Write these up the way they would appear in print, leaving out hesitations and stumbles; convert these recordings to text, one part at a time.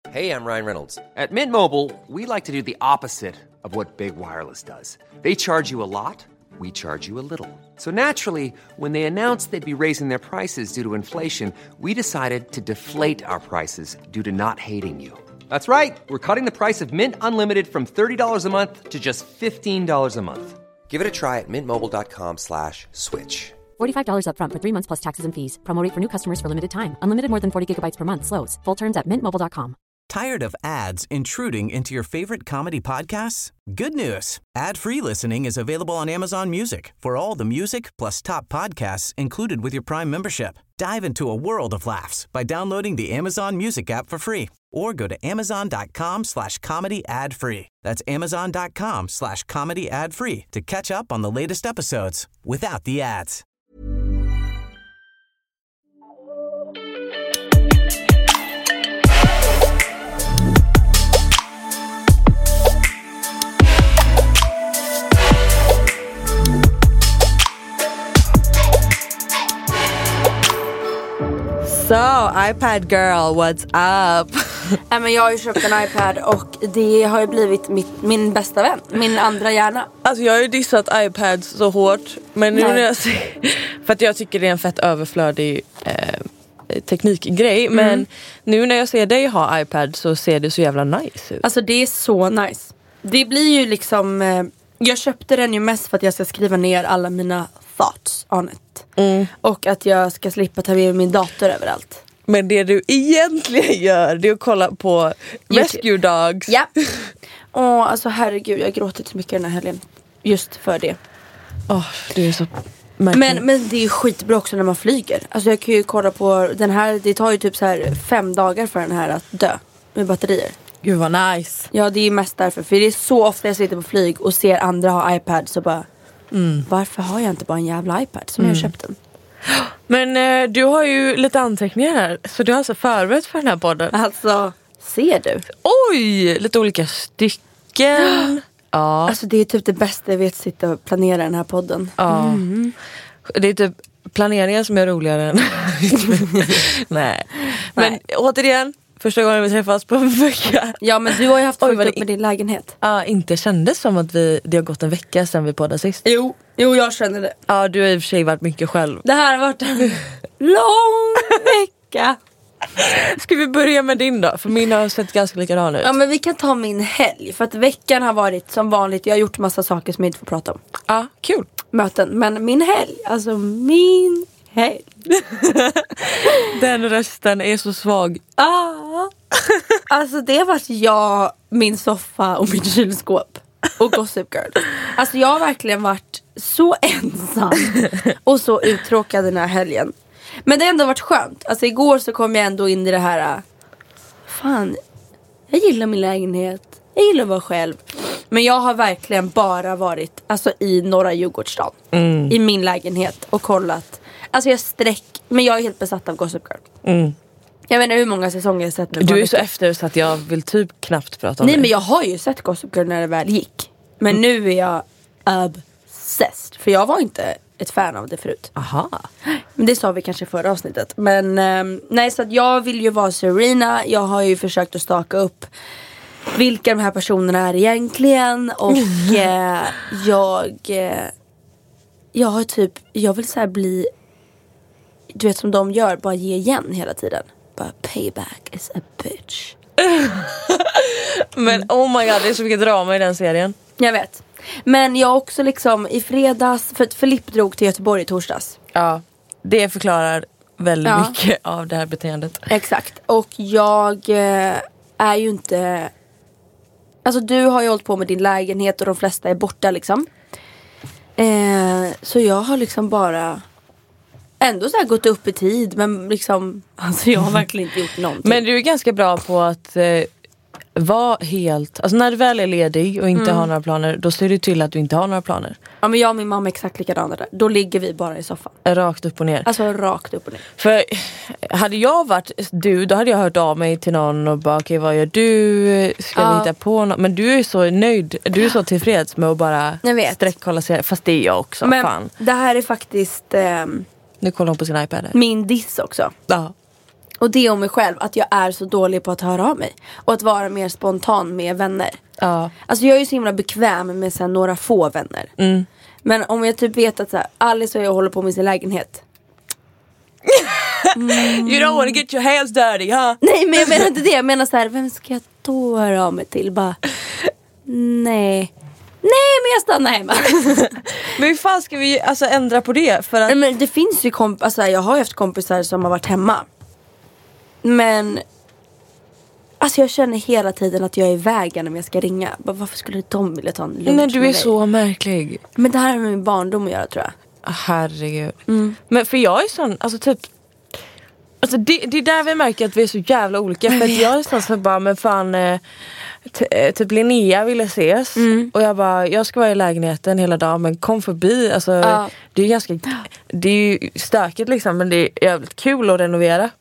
Hey, I'm Ryan Reynolds. At Mint Mobile, we like to do the opposite of what Big Wireless does. They charge you a lot, we charge you a little. So naturally, when they announced they'd be raising their prices due to inflation, we decided to deflate our prices due to not hating you. That's right. We're cutting the price of Mint Unlimited from $30 a month to just $15 a month. Give it a try at mintmobile.com/switch. $45 up front for 3 months plus taxes and fees. Promo rate for new customers for limited time. Unlimited more than 40 gigabytes per month. Slows full terms at mintmobile.com. Tired of ads intruding into your favorite comedy podcasts? Good news. Ad-free listening is available on Amazon Music for all the music plus top podcasts included with your Prime membership. Dive into a world of laughs by downloading the Amazon Music app for free or go to amazon.com/comedy ad-free. That's amazon.com/comedy ad-free to catch up on the latest episodes without the ads. So, iPad girl, what's up? Men jag har ju köpt en iPad och det har ju blivit min bästa vän, min andra hjärna. Alltså jag har ju dissat iPads så hårt, men nu när jag ser, för att jag tycker det är en fett överflödig teknikgrej, men nu när jag ser dig ha iPad så ser det så jävla nice ut. Alltså det är så nice. Det blir ju liksom, jag köpte den ju mest för att jag ska skriva ner alla mina thoughts on it. Och att jag ska slippa ta med min dator överallt. Men det du egentligen gör, det är att kolla på Rescue Dogs. Ja. Och alltså herregud, jag har gråtit så mycket den här helgen. Just för det. Det är så men det är ju skitbra också när man flyger. Alltså jag kan ju kolla på den här. Det tar ju typ så här 5 dagar för den här att dö med batterier. Gud vad nice. Ja, det är ju mest därför. För det är så ofta jag sitter på flyg och ser andra ha iPad så bara varför har jag inte bara en jävla iPad som jag har köpt den? Men du har ju lite anteckningar här. Så du har alltså förberett för den här podden. Alltså, ser du? Oj, lite olika stycken. Ja. Alltså det är typ det bästa jag vet, sitta och planera den här podden. Ja. Det är typ planeringen som är roligare än Nej. Men återigen, första gången vi träffas på en vecka. Ja, men du har ju haft fullt upp med din lägenhet. Ja, inte kändes som att det har gått en vecka sedan vi poddade sist. Jo, jag känner det. Ja, du har i och för sig varit mycket själv. Det här har varit en lång vecka. Ska vi börja med din då? För min har sett ganska likadan ut. Ja, men vi kan ta min helg. För att veckan har varit som vanligt. Jag har gjort massa saker som jag inte får prata om. Ja, kul. Möten. Men min helg, alltså min helg. Den rösten är så svag. Alltså det var jag, min soffa och mitt kylskåp. Och Gossip Girl. Alltså jag har verkligen varit så ensam och så uttråkad den här helgen. Men det har ändå varit skönt. Alltså igår så kom jag ändå in i det här. Fan, jag gillar min lägenhet. Jag gillar att vara själv. Men jag har verkligen bara varit alltså i norra Djurgårdsstaden. I min lägenhet och kollat. Alltså men jag är helt besatt av Gossip Girl. Jag vet inte hur många säsonger jag sett nu. Du är så efter så att jag vill typ knappt prata om det. Nej, men jag har ju sett Gossip Girl när det väl gick. Men nu är jag obsessed. För jag var inte ett fan av det förut. Aha. Men det sa vi kanske i förra avsnittet. Men nej, så att jag vill ju vara Serena. Jag har ju försökt att staka upp vilka de här personerna är egentligen. Och jag har typ, jag vill så här bli, du vet som de gör, bara ge igen hela tiden. Bara payback is a bitch. Men oh my god, det är så mycket drama i den serien. Jag vet. Men jag också liksom i fredags, för Filip drog till Göteborg i torsdags. Ja, det förklarar väldigt mycket av det här beteendet. Exakt. Och jag är ju inte, alltså du har ju hållit på med din lägenhet och de flesta är borta liksom. Så jag har liksom bara ändå så här gått upp i tid. Men liksom, alltså jag har verkligen inte gjort någonting. Men du är ganska bra på att vara helt, alltså när du väl är ledig och inte har några planer, då ser du till att du inte har några planer. Ja, men jag och min mamma är exakt likadana där. Då ligger vi bara i soffan. Rakt upp och ner. Alltså rakt upp och ner. För hade jag varit du, då hade jag hört av mig till någon och bara, okej, vad gör du? Ska vi hitta på något? Men du är så nöjd, du är så tillfreds med att bara sträckkolla sig. Fast det är jag också, men fan. Det här är faktiskt nu kollar hon på sin iPad här. Min diss också. Ja. Och det om mig själv, att jag är så dålig på att höra av mig. Och att vara mer spontan med vänner. Ja. Alltså jag är ju så himla bekväm med så här, några få vänner. Men om jag typ vet att så här, Alice och jag håller på med sin lägenhet. You don't want to get your hands dirty, huh? Nej, men jag menar inte det. Jag menar så här, vem ska jag då höra av mig till? Bara, nej, men jag stannar hemma. Men hur fan ska vi alltså ändra på det? För att... Men det finns ju alltså, jag har ju haft kompisar som har varit hemma. Men alltså jag känner hela tiden att jag är i vägen när jag ska ringa. Bara, varför skulle de vilja ta en lunch? Nej, du är med så märklig. Men det här är med min barndom att göra, tror jag. Herregud. Men för jag är sån, alltså typ, alltså det är där vi märker att vi är så jävla olika. För att jag är sån som bara, men fan typ Linnea ville ses. Och jag bara, jag ska vara i lägenheten hela dagen, men kom förbi. Alltså det är ganska, det är ju stökigt liksom, men det är jävligt kul att renovera.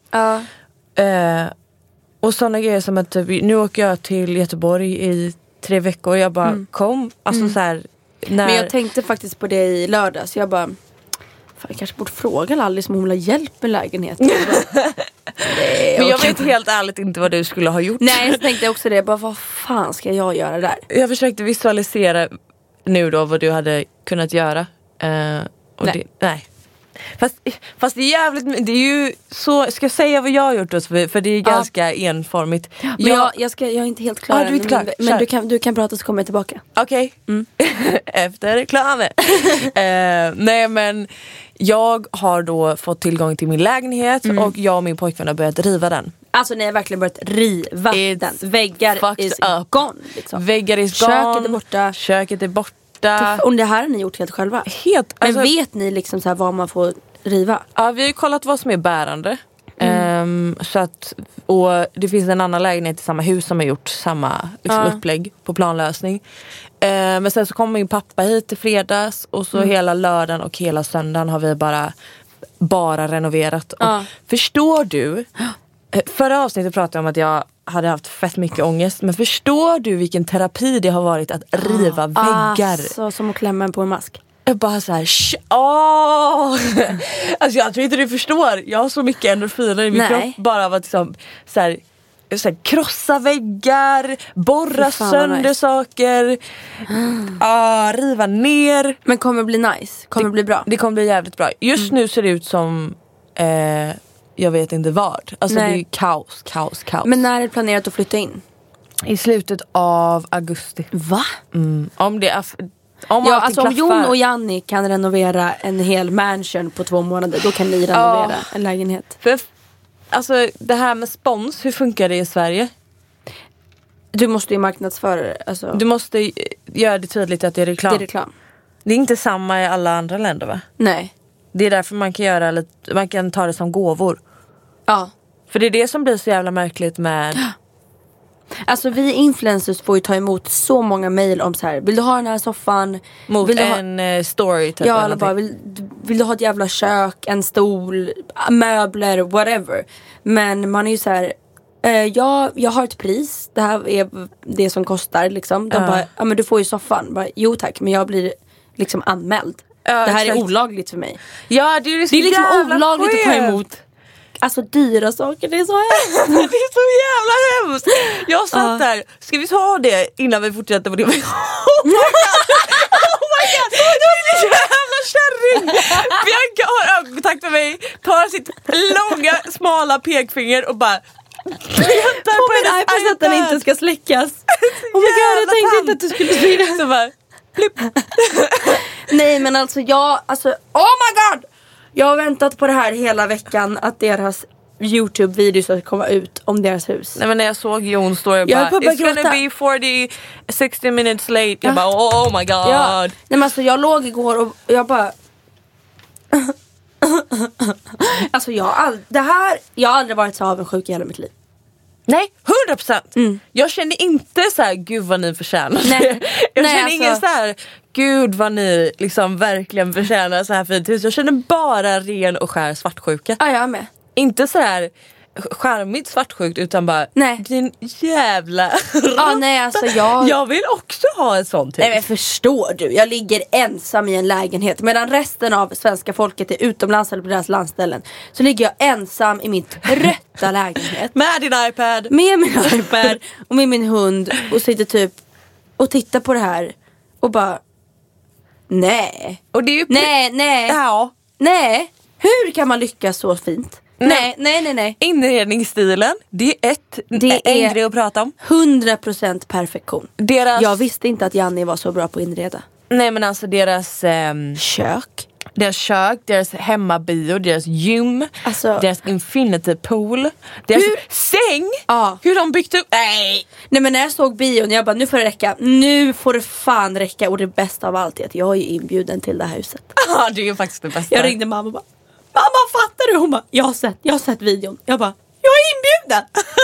Och sådana grejer som att typ, nu åker jag till Göteborg i 3 veckor. Jag bara, kom. Alltså så här, Men jag tänkte faktiskt på det i lördags. Jag bara, fan, jag kanske borde fråga Alice om hon vill ha hjälp med lägenheten. Men jag vet helt ärligt inte vad du skulle ha gjort. Nej, jag tänkte också det. Bara, vad fan ska jag göra där? Jag försökte visualisera nu då vad du hade kunnat göra. Och nej. Fast det är jävligt, det är ju så, ska jag säga vad jag har gjort då, för det är ganska enformigt. Men jag är inte helt klar. Du är inte klar. Men du kan prata så kommer jag tillbaka. Okej. Efter reklamen. Nej, men jag har då fått tillgång till min lägenhet och jag och min pojkvän har börjat riva den. Alltså ni har verkligen börjat riva den. Väggar is gone liksom. Väggar is gone. Köket är borta. Och det här har ni gjort helt själva? Helt. Men vet ni liksom så här vad man får riva? Ja, vi har ju kollat vad som är bärande. Så att, och det finns en annan lägenhet i samma hus som har gjort samma liksom, upplägg på planlösning. Men sen så kom min pappa hit i fredags. Och så hela lördagen och hela söndagen har vi bara renoverat. Och förstår du? Förra avsnittet pratade jag om att jag hade haft fett mycket ångest. Men förstår du vilken terapi det har varit att riva väggar? Så som att klämma på en mask. Jag bara så här, alltså jag tror inte du förstår. Jag har så mycket endorfiner i min kropp. Bara av att liksom, så här, krossa väggar, borra sönder saker, riva ner. Men kommer det bli nice? Kommer det bli bra? Det kommer bli jävligt bra. Just nu ser det ut som jag vet inte vad. Alltså det är kaos. Men när är det planerat att flytta in? I slutet av augusti. Va? Om det är... Om Jon och Janni kan renovera en hel mansion på 2 månader, då kan ni renovera en lägenhet. För, alltså det här med spons, hur funkar det i Sverige? Du måste ju marknadsföra det. Alltså. Du måste göra det tydligt att det är reklam. Det är reklam. Det är inte samma i alla andra länder, va? Nej. Det är därför man kan ta det som gåvor. Ja. För det är det som blir så jävla märkligt med... Alltså vi influencers får ju ta emot så många mejl om så här: vill du ha den här soffan? Mot en story typ. Ja, eller bara vill du ha ett jävla kök, en stol, möbler, whatever. Men man är ju så här, jag har ett pris. Det här är det som kostar liksom. De bara, ja men du får ju soffan. Bara, jo tack, men jag blir liksom anmäld. Det här är olagligt för mig. Ja, det är liksom olagligt att ta emot. Alltså dyra saker, det är så hemskt. Det är så jävla hemskt. Jag satt där, ska vi ta det innan vi fortsätter på det? Oh my god, du är en jävla kärring. Bianca har ögonkontakt med mig, tar sitt långa, smala pekfinger och bara petar på min iPad så att den inte ska släckas. Oh my god, jag tänkte inte att du skulle säga det. Så bara, plipp. Nej men alltså oh my god. Jag har väntat på det här hela veckan, att deras YouTube-video ska komma ut om deras hus. Nej, men när jag såg Jon story bara, it's gonna be 60 minutes late. Jag bara, oh my god. Ja. Nej men alltså jag låg igår och jag bara alltså jag har aldrig varit så avundsjuk i hela mitt liv. Nej, 100%. Jag känner inte så här, gud vad ni förtjänar. Nej. Jag känner ingen så här, gud vad ni liksom verkligen förtjänar så här fint hus. Jag känner bara ren och skär svartsjuka. Ja, jag med. Inte så här, charmigt svartsjukt utan bara nej. Din jävla nej, alltså jag vill också ha ett sånt hus. Nej men förstår du, jag ligger ensam i en lägenhet medan resten av svenska folket är utomlands eller på deras landställen. Så ligger jag ensam i min trötta lägenhet med din iPad. Med min iPad och med min hund och sitter typ och tittar på det här och bara nej. Och det är ju nej. Ja. Nej. Hur kan man lyckas så fint? Nej. Inredningsstilen, det är en grej att prata om. 100% perfektion. Jag visste inte att Janni var så bra på att inreda. Nej men alltså deras kök, deras hemmabio, deras gym, alltså, deras infinity pool, deras säng, hur de byggt upp. Nej men när jag såg bion, jag bara nu får det räcka. Nu får det fan räcka. Och det bästa av allt är att jag är inbjuden till det här huset. Ja, det är ju faktiskt det bästa. Jag ringde mamma och bara, mamma fattar du? Hon bara, jag har sett videon. Jag bara, jag är inbjuden.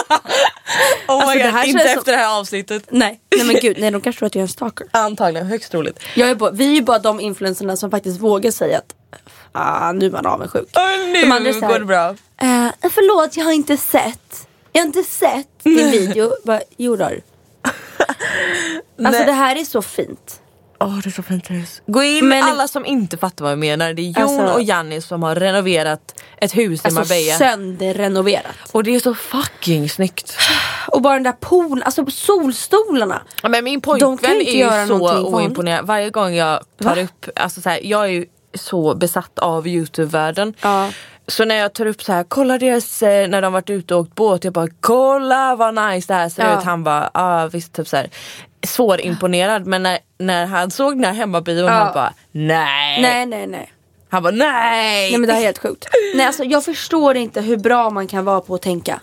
Oh my God, det här inte efter det här avsnittet. Nej men gud, de kanske tror att jag är en stalker. Antagligen, högst troligt. Vi är ju bara de influencerna som faktiskt vågar säga att nu är man avundsjuk. Nu går det bra. Förlåt, jag har inte sett din video. Bara, jo då. Alltså det här är så fint. Det är så fint hus. Gå in med alla som inte fattar vad jag menar. Det är Jon och Janni som har renoverat ett hus i Marbella. Sönderrenoverat. Och det är så fucking snyggt. Och bara den där poolen, alltså solstolarna. Ja, men min pojkvän är ju så oimponerad. Varje gång jag tar upp, alltså så här, jag är ju så besatt av YouTube-världen. Ja. Så när jag tar upp så här, kolla deras, när de varit ute och åkt båt, jag bara, kolla vad nice det här ser ut. Han bara, visst typ så här, svårimponerad. Men när han såg den här hemmabion, han bara, nej. Han bara, nej men det här är helt sjukt. Nej alltså jag förstår inte hur bra man kan vara på att tänka.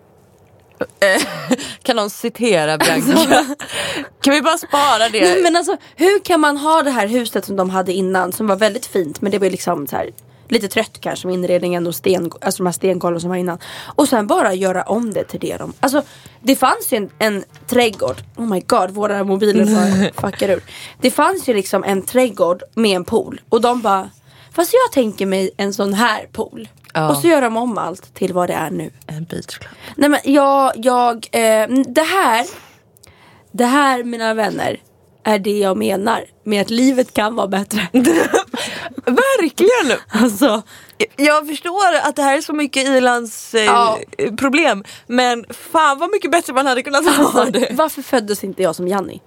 Kan någon citera Bianca? Kan vi bara spara det? Nej, men alltså hur kan man ha det här huset som de hade innan, som var väldigt fint, men det var liksom så här lite trött kanske med inredningen och alltså de här stengolven som var innan, och sen bara göra om det till det de... Alltså det fanns ju en trädgård. Oh my god, våra mobiler fuckar ur. Det fanns ju liksom en trädgård med en pool, och de bara, fast jag tänker mig en sån här pool. Och så gör de om allt till vad det är nu. En beach club. Nej men det här mina vänner är det jag menar med att livet kan vara bättre. Verkligen. Alltså, jag förstår att det här är så mycket Irlands problem, men fan vad mycket bättre man hade kunnat ha det. Varför föddes inte jag som Janni?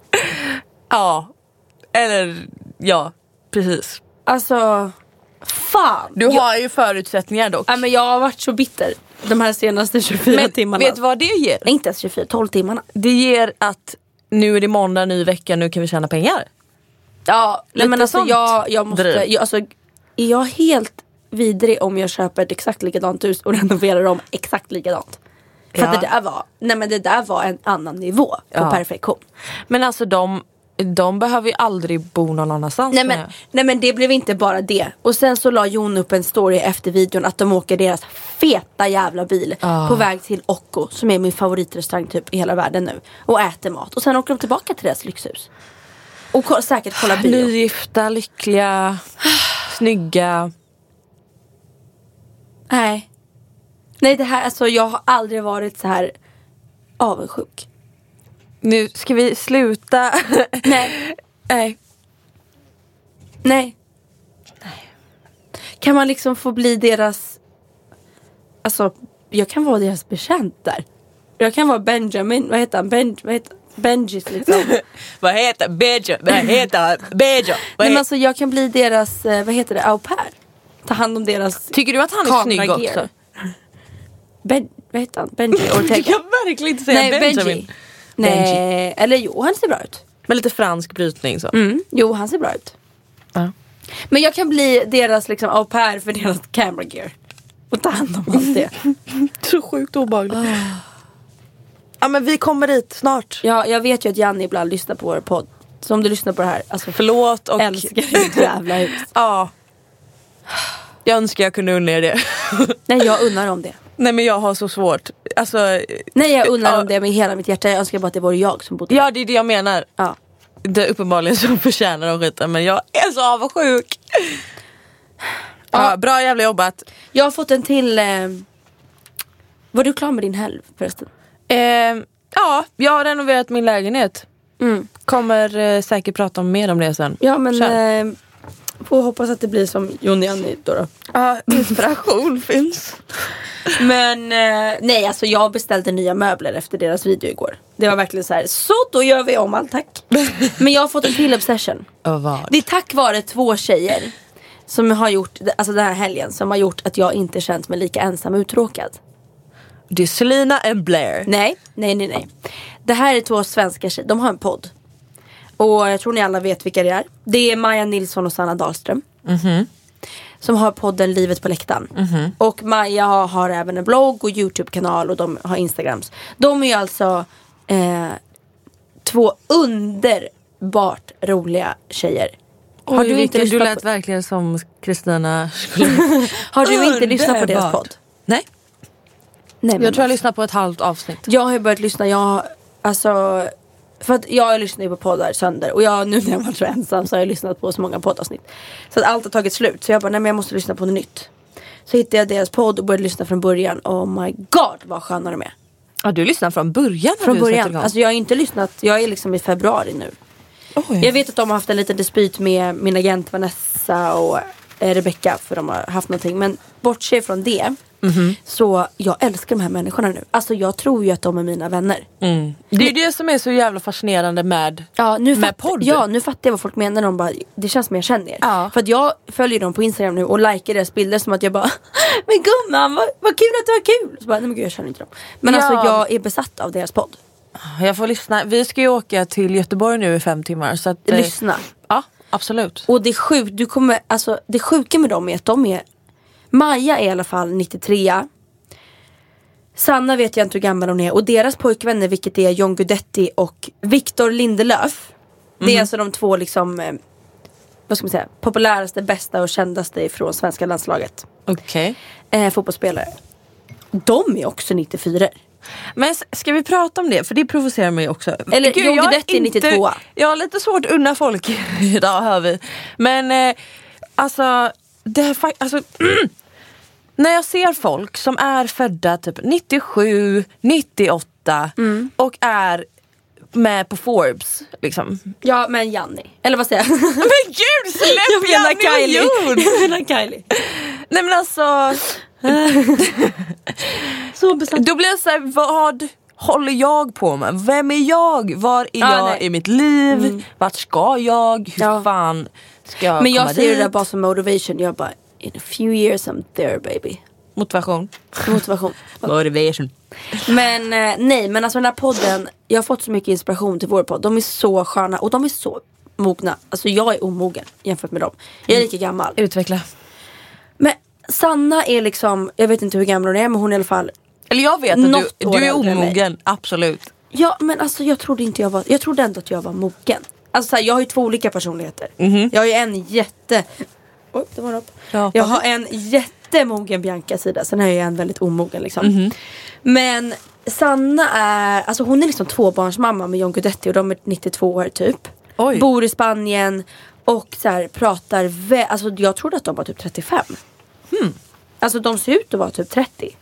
Precis. Alltså fan. Du har ju förutsättningar dock. Ja, men jag har varit så bitter de här senaste 24 timmarna. Vet du vad det ger? Nej, inte ens 24, 12 timmarna. Det ger att nu är det måndag, ny vecka, nu kan vi tjäna pengar. Ja, men alltså jag måste, är jag helt vidrig om jag köper ett exakt likadant hus och renoverar dem exakt likadant. För att det där var en annan nivå på perfektion. Men alltså de behöver ju aldrig bo någon annanstans. Nej men det blev inte bara det. Och sen så la Jon upp en story efter videon att de åker deras feta jävla bil på väg till Occo, som är min favoritrestaurang typ i hela världen nu, och äter mat. Och sen åker de tillbaka till deras lyxhus. Och säkert kolla bio. Nygifta, lyckliga, snygga. Nej, det här, alltså jag har aldrig varit så här avundsjuk. Nu ska vi sluta. Nej. Kan man liksom få bli deras... Alltså, jag kan vara deras bekänt där. Jag kan vara Benjamin. Vad heter han? Benjis liksom. Vad heter Bejo? Men alltså, jag kan bli deras, vad heter det, au pair. Ta hand om deras... Tycker du att han är snygg också? Vad heter han? Benji Ortega. Du kan verkligen inte säga Benjamin. Nej, eller jo, han ser bra ut. Med lite fransk brytning så. Jo, han ser bra ut. Men jag kan bli deras liksom au pair för deras camera gear. Och ta hand om allt det. Så sjukt obehagligt. Ja, men vi kommer dit snart. Ja, jag vet ju att Janni ibland lyssnar på vår podd. Så om du lyssnar på det här, alltså förlåt och älskar ditt jävla hus. Ja. Jag önskar jag kunde unna er det. Nej, jag unnar om det. Nej, men jag har så svårt. Alltså, nej, jag unnar om det med hela mitt hjärta. Jag önskar bara att det var jag som bodde. Ja, det är det jag menar. Ja. Det är uppenbarligen som förtjänar de skiten. Men jag är så avundsjuk. Ja, bra jävla jobbat. Jag har fått en till Var du klar med din helg förresten? Ja, jag har renoverat min lägenhet. Kommer säkert prata mer om det sen. Ja, men får hoppas att det blir som Jon och Janni då. Ja, inspiration finns. Men nej, alltså jag beställde nya möbler efter deras video igår. Det var verkligen så här, så då gör vi om allt, tack. Men jag har fått en till obsession. Det är tack vare 2 tjejer som har gjort, alltså den här helgen, som har gjort att jag inte känt mig lika ensam och uttråkad. Det är Selina och Blair. Nej. Det här är 2 svenska tjejer, de har en podd. Och jag tror ni alla vet vilka det är. Det är Maja Nilsson och Sanna Dahlström. Som har podden Livet på läktaren. Och Maja har även en blogg och YouTube-kanal. Och de har Instagrams. De är ju alltså 2 underbart roliga tjejer. Har du inte lyssnat? Du lät verkligen som Kristina. Har du inte lyssnat på deras podd? Nej, jag tror jag lyssnat på ett halvt avsnitt. Jag har börjat lyssna. För att jag lyssnar ju på poddar sönder. Och nu när jag var så ensam så har jag lyssnat på så många poddavsnitt. Så att allt har tagit slut. Så jag bara, nej men jag måste lyssna på något nytt. Så hittade jag deras podd och började lyssna från början. Oh my god, vad sköna de är. Ja, du lyssnar från början? Från början. Alltså jag har inte lyssnat. Jag är liksom i februari nu. Jag vet att de har haft en liten dispyt med min agent Vanessa och Rebecca. För de har haft någonting. Men bortse från det. Så jag älskar de här människorna nu. Alltså jag tror ju att de är mina vänner. Det är ju det som är så jävla fascinerande med podd. Ja, nu fattar jag vad folk menar. De bara, det känns som jag känner er. Ja. För att jag följer dem på Instagram nu och likar deras bilder som att jag bara, men gumman, vad kul att du har kul. Så bara, nej men gud, jag känner inte dem. Men alltså jag är besatt av deras podd. Jag får lyssna. Vi ska ju åka till Göteborg nu i 5 timmar. Så att, lyssna. Ja, absolut. Och det är sjukt, det sjuka med dem är att de är, Maja är i alla fall 93. Sanna vet jag inte hur gammal hon är. Och deras pojkvänner, vilket är John Guidetti och Victor Lindelöf. Det är alltså de 2 liksom, vad ska man säga, populäraste, bästa och kändaste från svenska landslaget. Okej. Fotbollsspelare. De är också 94. Men ska vi prata om det? För det provocerar mig också. Eller John Guidetti är 92. Jag har lite svårt att unna folk idag, hör vi. Men alltså det här när jag ser folk som är födda typ 97, 98 och är med på Forbes liksom. Ja, men Janni. Eller vad säger jag? Men gud, släpp Janni och Jon! Jag menar Kylie. Nej men alltså så besatt. Då blir jag så här, vad håller jag på med? Vem är jag? Var är jag i mitt liv? Vart ska jag? Hur fan ska jag Men jag komma ser dit? det där bara som motivation. Jag bara, in a few years I'm there baby. Motivation. Motivation. Men nej, men alltså den här podden, jag har fått så mycket inspiration till vår podd. De är så sköna och de är så mogna. Alltså jag är omogen jämfört med dem. Jag är lika gammal. Utveckla. Men Sanna är liksom, jag vet inte hur gammal hon är, men hon är i alla fall, eller jag vet att du är omogen, absolut. Ja, men alltså jag trodde ändå att jag var mogen. Alltså så här, jag har ju 2 olika personligheter. Jag har ju en det var upp. Ja, jag har en jättemogen Bianca-sida. Sen har jag en väldigt omogen liksom. Men Sanna är, alltså hon är liksom 2-barnsmamma med John Guidetti. Och de är 92 år typ. Oj. Bor i Spanien. Och så här, pratar alltså jag trodde att de var typ 35. Alltså de ser ut att vara typ 30.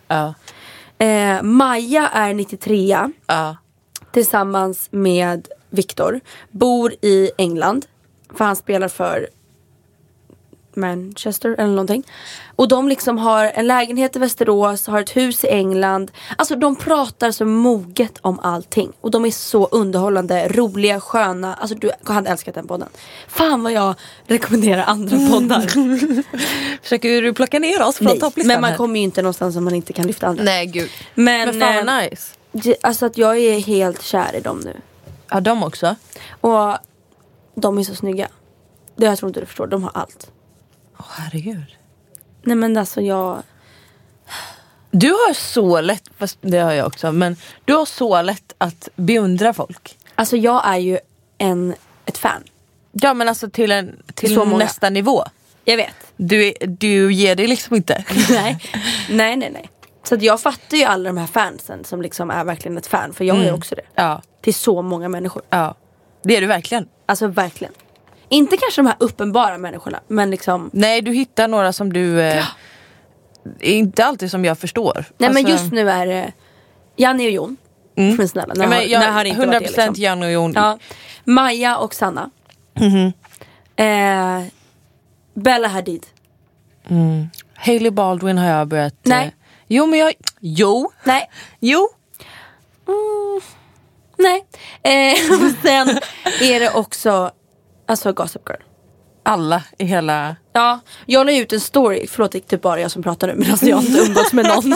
Maja är 93. Tillsammans med Victor. Bor i England. För han spelar för Manchester eller någonting. Och de liksom har en lägenhet i Västerås, har ett hus i England. Alltså de pratar så moget om allting. Och de är så underhållande, roliga, sköna. Alltså du hade älskat den podden. Fan vad jag rekommenderar andra poddar. Försöker du plocka ner oss från topplistan? Men man kommer ju inte någonstans om man inte kan lyfta andra. Nej gud. Men fan vad nice. Alltså att jag är helt kär i dem nu. Ja, de också. Och de är så snygga. Det jag tror inte du förstår, de har allt. Herregud. Nej men alltså du har så lätt, fast det har jag också, men du har så lätt att beundra folk. Alltså jag är ju ett fan. Ja men alltså till nästa nivå. Jag vet. Du ger det liksom inte. Nej. Så att jag fattar ju alla de här fansen som liksom är verkligen ett fan. För jag är också det. Ja. Till så många människor. Ja, det är du verkligen. Alltså verkligen. Inte kanske de här uppenbara människorna, men liksom... Nej, du hittar några som du inte alltid som jag förstår. Nej, men just nu är det Janni och Jon. Men snälla, när har inte 100% varit det, liksom. Janni och Jon. Ja. Maja och Sanna. Bella Hadid. Hailey Baldwin har jag börjat... Nej. Nej. Nej. Och sen är det också alltså Gossip Girl. Alla i hela... Ja, jag la ut en story. Förlåt, det är typ bara jag som pratar nu, men alltså jag har inte umgåtts med någon.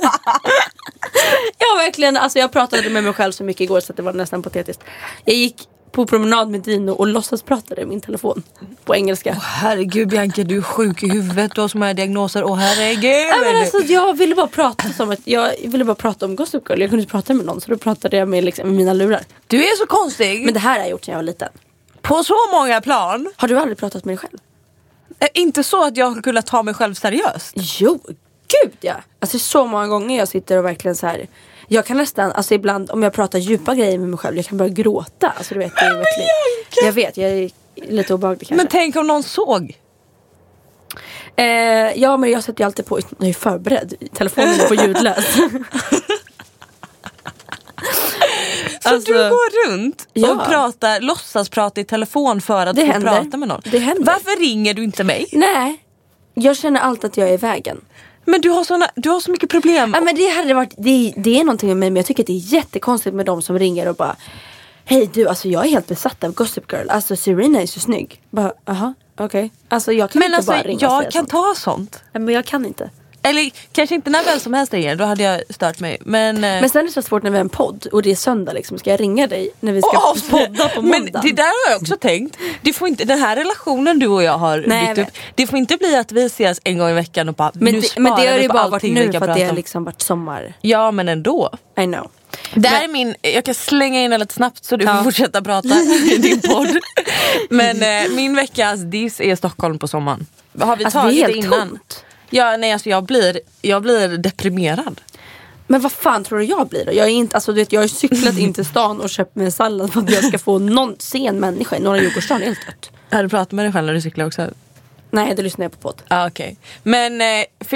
Jag verkligen, alltså jag pratade med mig själv så mycket igår så att det var nästan patetiskt. Jag gick på promenad med Dino och låtsas pratade i min telefon på engelska. Herregud Bianca, du är sjuk i huvudet. Du har så många diagnoser. Herregud. Men alltså, jag ville bara prata om Gossip Girl. Jag kunde inte prata med någon, så då pratade jag med, liksom, med mina lurar. Du är så konstig. Men det här har jag gjort sedan jag var liten. På så många plan. Har du aldrig pratat med dig själv? Inte så att jag skulle ta mig själv seriöst. Jo, gud ja. Alltså så många gånger jag sitter och verkligen så här. Jag kan nästan, alltså ibland om jag pratar djupa grejer med mig själv, jag kan börja gråta. Alltså du vet, det är verkligen, jag vet, jag är lite obehaglig kanske. Men tänk om någon såg. Ja, men jag sätter ju alltid på, jag är förberedd. Telefonen är på ljudlös. Så alltså, du går runt och låtsas prata i telefon för att få prata med någon. Det händer. Varför ringer du inte mig? Nej, jag känner alltid att jag är i vägen. Men du har så mycket problem. Ja, men det är någonting med mig, men jag tycker att det är jättekonstigt med de som ringer och bara hej du, alltså jag är helt besatt av Gossip Girl. Alltså Serena är så snygg. Bara, aha, okej. Alltså jag kan inte bara ringa och säga jag kan ta sånt. Nej, men jag kan inte. Eller kanske inte när väl som helst ringer, då hade jag stört mig. Men sen är det så svårt när vi har en podd och det är söndag liksom. Ska jag ringa dig när vi ska podda på måndag? Men det där har jag också tänkt. Det får inte, den här relationen du och jag har byggt upp, det får inte bli att vi ses en gång i veckan och bara men nu det har ju bara varit nu för att det har om. Liksom varit sommar. Ja, men ändå. I know. Där är min, jag kan slänga in det lite snabbt så du får fortsätta prata i din podd. Men min veckas diss är Stockholm på sommaren. Har vi alltså, tagit det det innan? Tomt. Ja, nej, alltså jag blir deprimerad. Men vad fan tror du jag blir då? Jag är inte, alltså, du vet, jag har cyklat in till stan och köpt mig en sallad för att jag ska få se en människa i Norra Djurgårdsstaden helt dött. Har du pratat med dig själv när du cyklar också? Nej, det lyssnar jag på podd. Okej. Men för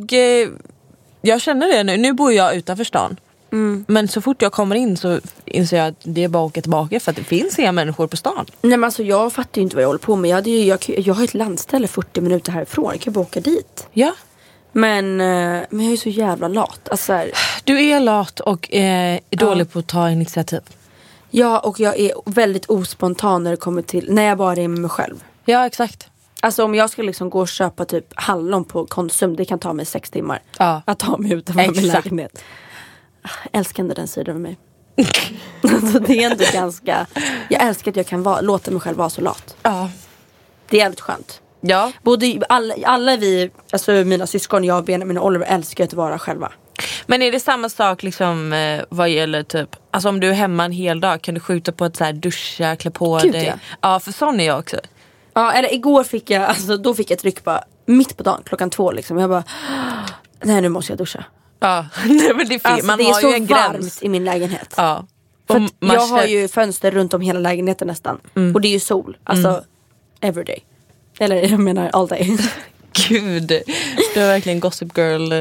jag känner det nu. Nu bor jag utanför stan. Men så fort jag kommer in så inser jag att det är bara att åka tillbaka för att det finns inga människor på stan. Nej, men alltså jag fattar ju inte vad jag håller på med. Jag har ett landställe 40 minuter härifrån. Jag kan bara åka dit. Ja. Men jag är så jävla lat. Alltså här, du är lat och är dålig på att ta initiativ. Ja, och jag är väldigt ospontan när det kommer till när jag bara är med mig själv. Ja, exakt. Alltså om jag ska liksom gå och köpa typ hallon på Konsum, det kan ta mig 6 timmar. Att ta mig utanför min lägenhet. Älskar ändå den sidan av mig. Alltså det är ändå ganska. Jag älskar att jag kan låta mig själv vara så lat. Ja. Det är jävligt skönt. Ja. Både alla vi, alltså mina syskon, jag, Benjamin och Oliver, älskar att vara själva. Men är det samma sak liksom vad gäller typ, alltså om du är hemma en hel dag, kan du skjuta på att så här duscha, klä på dig? Ja. Ja, för sån är jag också. Ja, eller igår fick jag ett ryck bara mitt på dagen, 2:00 liksom. Jag bara, nej nu måste jag duscha. Ja, men det alltså, man det har är ju så en varmt gräns i min lägenhet. Ja. För jag har ju fönster runt om hela lägenheten nästan. Och det är ju sol, alltså every day. Eller jag menar all day. Gud, du är verkligen Gossip Girl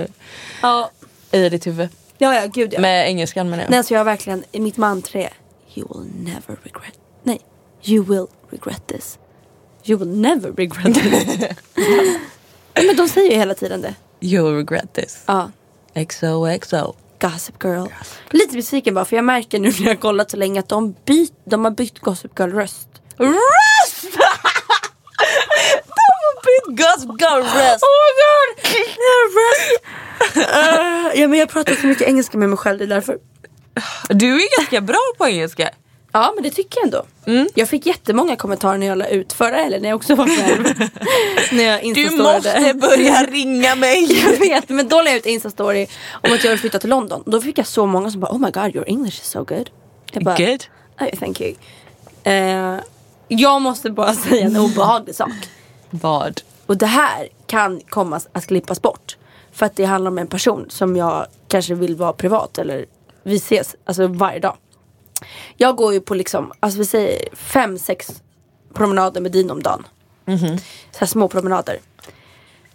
i ditt huvud. Ja, gud ja. Med engelskan menar jag. Nej, alltså jag har verkligen, mitt mantra är you will regret this. You will never regret this. Men de säger ju hela tiden det. You will regret this. Ja. XOXO. Gossip Girl. Lite besviken bara, för jag märker nu när jag har kollat så länge att de har bytt Gossip Girl röst. Röst! De har bytt Gossip Girl röst. Oh my god! Röst. Ja, men jag pratar så mycket engelska med mig själv, det är därför. Du är ganska bra på engelska. Ja, men det tycker jag ändå. Jag fick jättemånga kommentarer när jag la ut förra, eller när jag också var själv. När jag du måste börja ringa mig. Jag vet, men då la jag ut Insta-story om att jag vill flytta till London. Då fick jag så många som bara, oh my god, your English is so good. Jag bara, good? Oh, thank you. Jag måste bara säga en obehaglig sak. Vad? Och det här kan komma att klippas bort. För att det handlar om en person som jag kanske vill vara privat. Eller vi ses alltså varje dag. Jag går ju på liksom, alltså vi säger 5-6 promenader med Dino om dagen. Så här små promenader.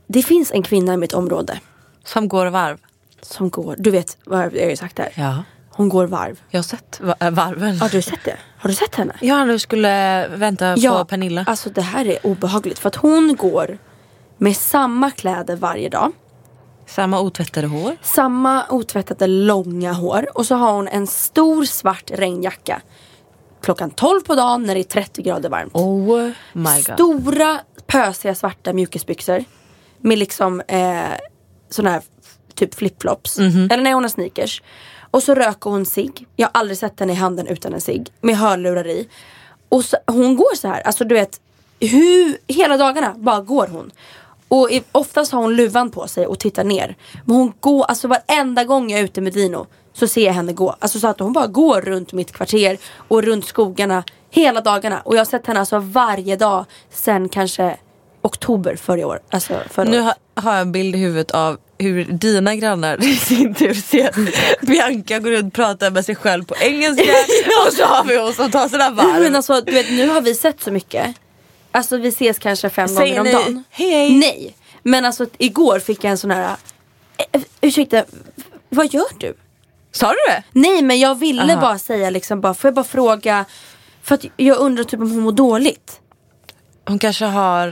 det finns en kvinna i mitt område. Som går varv. Som går, du vet vad jag har sagt där. Ja. Hon går varv. Jag har sett varven. Har du sett det? Har du sett henne? Ja, nu skulle vänta på Pernilla. Alltså det här är obehagligt. För att hon går med samma kläder varje dag. Samma otvättade hår. Samma otvättade långa hår. Och så har hon en stor svart regnjacka. Klockan 12 på dagen när det är 30 grader varmt. Oh my god. Stora pösiga svarta mjukisbyxor. Med liksom såna här typ flipflops. Eller nej, hon har sneakers. Och så röker hon cigg. Jag har aldrig sett henne i handen utan en cigg. Med hörlurar i. Och så, hon går så här. Alltså du vet. Hela dagarna bara går hon. Och oftast har hon luvan på sig och tittar ner. Men hon går, alltså varenda gång jag är ute med Dino så ser jag henne gå. Alltså så att hon bara går runt mitt kvarter och runt skogarna hela dagarna. Och jag har sett henne alltså varje dag sen kanske oktober förra år. Alltså nu har jag en bild i huvudet av hur dina grannar i sin tur ser Bianca går runt och pratar med sig själv på engelska. Och så har vi oss som tar sådana varv. Men alltså du vet, nu har vi sett så mycket. Alltså vi ses kanske 5 gånger om dagen. Hej. Nej. Men alltså igår fick jag en sån här ursäkta, vad gör du? Sa du det? Nej, men jag ville bara säga liksom, får jag bara fråga. För att jag undrar typ om hon mår dåligt. Hon kanske har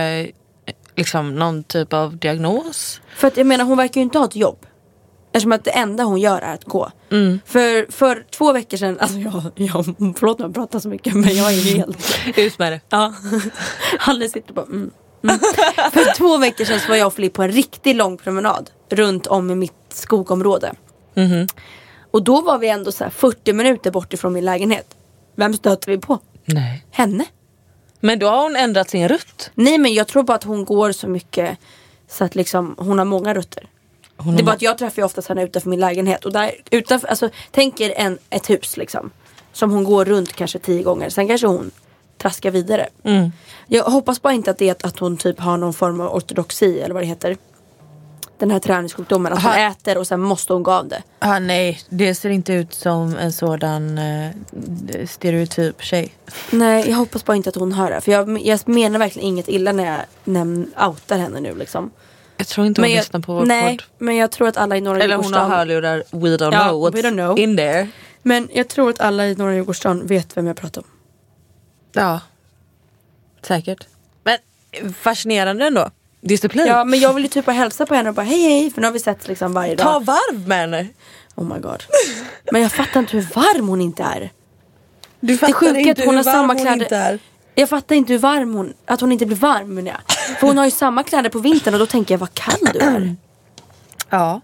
liksom någon typ av diagnos. För att jag menar, hon verkar ju inte ha ett jobb. Eftersom att det enda hon gör är att gå. För 2 veckor sedan, alltså jag förlåt mig att prata så mycket, men jag är helt ut med det. Ja. Halle sitter på För 2 veckor sedan så var jag och Filip på en riktigt lång promenad runt om i mitt skogområde. Och då var vi ändå så här 40 minuter bort ifrån min lägenhet. Vem stöter vi på? Nej. Henne. Men då har hon ändrat sin rutt. Nej, men jag tror bara att hon går så mycket så att liksom hon har många rutter. Det är bara att jag träffar ju oftast henne utanför min lägenhet. Och där utanför, alltså tänker ett hus liksom. Som hon går runt kanske 10 gånger. Sen kanske hon traskar vidare. Jag hoppas bara inte att det är att hon typ har någon form av ortodoxi eller vad det heter. Den här träningssjukdomen. Att hon äter och sen måste hon gå av det. Nej, det ser inte ut som en sådan stereotyp tjej. Nej, jag hoppas bara inte att hon hör det. För jag menar verkligen inget illa när jag outar henne nu liksom. Jag tror inte hon lyssnar på vår nej, podd. Men jag tror att alla i Norra Djurgårdsstaden... Eller hon har hörlurar, we don't know what's in there. Men jag tror att alla i Norra Djurgårdsstaden vet vem jag pratar om. Ja, säkert. Men fascinerande ändå. Disciplin. Ja, men jag vill ju typ hälsa på henne och bara hej, för nu har vi sett liksom varje dag. Ta varv med henne. Oh my god. Men jag fattar inte hur varm hon inte är. Du fattar inte hur varm hon inte är. Jag fattar inte hur varm att hon inte blir varm, men för hon har ju samma kläder på vintern och då tänker jag, vad kall du är. Ja.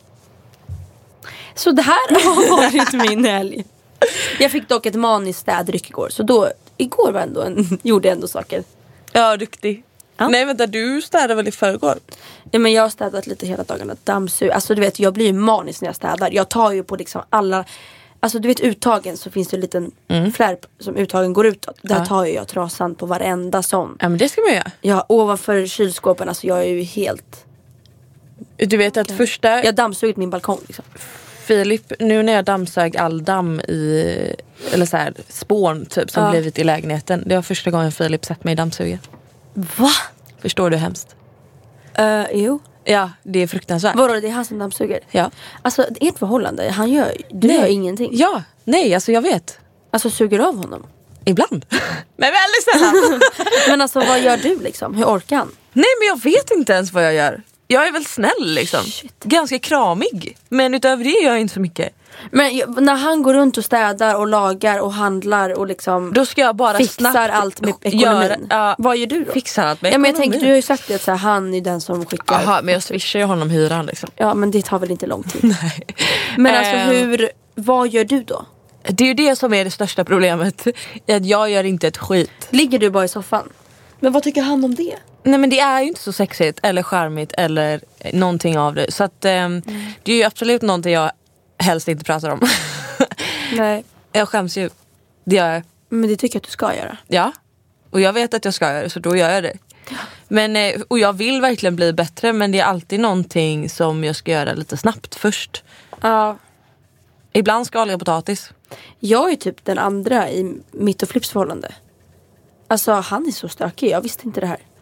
Så det här har varit min helg. Jag fick dock ett maniskt städryck igår. Så då, igår var gjorde jag ändå saker. Ja, duktig. Ja. Nej, vänta, du städade väl i förrgår? Ja, men jag har städat lite hela dagarna. Dammsug. Alltså du vet, jag blir ju manisk när jag städar. Jag tar ju på liksom alla... Alltså du vet, uttagen så finns det en liten flärp som uttagen går utåt. Där tar jag trasan på varenda sån. Ja, men det ska man göra. Ja, ovanför kylskåpen. Alltså jag är ju helt... Du vet att första... Jag har dammsugit min balkong liksom. Filip, nu när jag dammsög all damm i... Eller så här, spån typ som blivit i lägenheten. Det var första gången Filip sett mig dammsuga. Va? Förstår du hemskt? Jo. Ja, det är fruktansvärt. Vadå, det är han som dammsuger? Ja. Alltså, ert förhållande, du gör ingenting. Ja, nej, alltså jag vet. Alltså, suger av honom? Ibland. Men väldigt sällan. Men alltså, vad gör du liksom? Hur orkar han? Nej, men jag vet inte ens vad jag gör. Jag är väl snäll liksom. Shit. Ganska kramig. Men utöver det gör jag inte så mycket. Men när han går runt och städar och lagar och handlar och liksom... Då ska jag bara fixar allt med ekonomin. Vad gör du då? Fixar allt med ekonomin. Men jag tänker, du har ju sagt det att så här, han är den som skickar. Jaha, men jag swishar ju honom hyran liksom. Ja, men det tar väl inte lång tid. Nej. Men alltså vad gör du då? Det är ju det som är det största problemet. Att jag gör inte ett skit. Ligger du bara i soffan? Men vad tycker han om det? Nej, men det är ju inte så sexigt eller charmigt eller någonting av det. Så att det är ju absolut någonting jag helst inte pratar om. Nej. Jag skäms ju. Det gör jag. Men det tycker jag att du ska göra. Ja. Och jag vet att jag ska göra det, så då gör jag det. Men, och jag vill verkligen bli bättre, men det är alltid någonting som jag ska göra lite snabbt först. Ja. Ibland skalar jag potatis. Jag är typ den andra i mitt och Flips förhållande. Alltså han är så stökig, jag visste inte det här.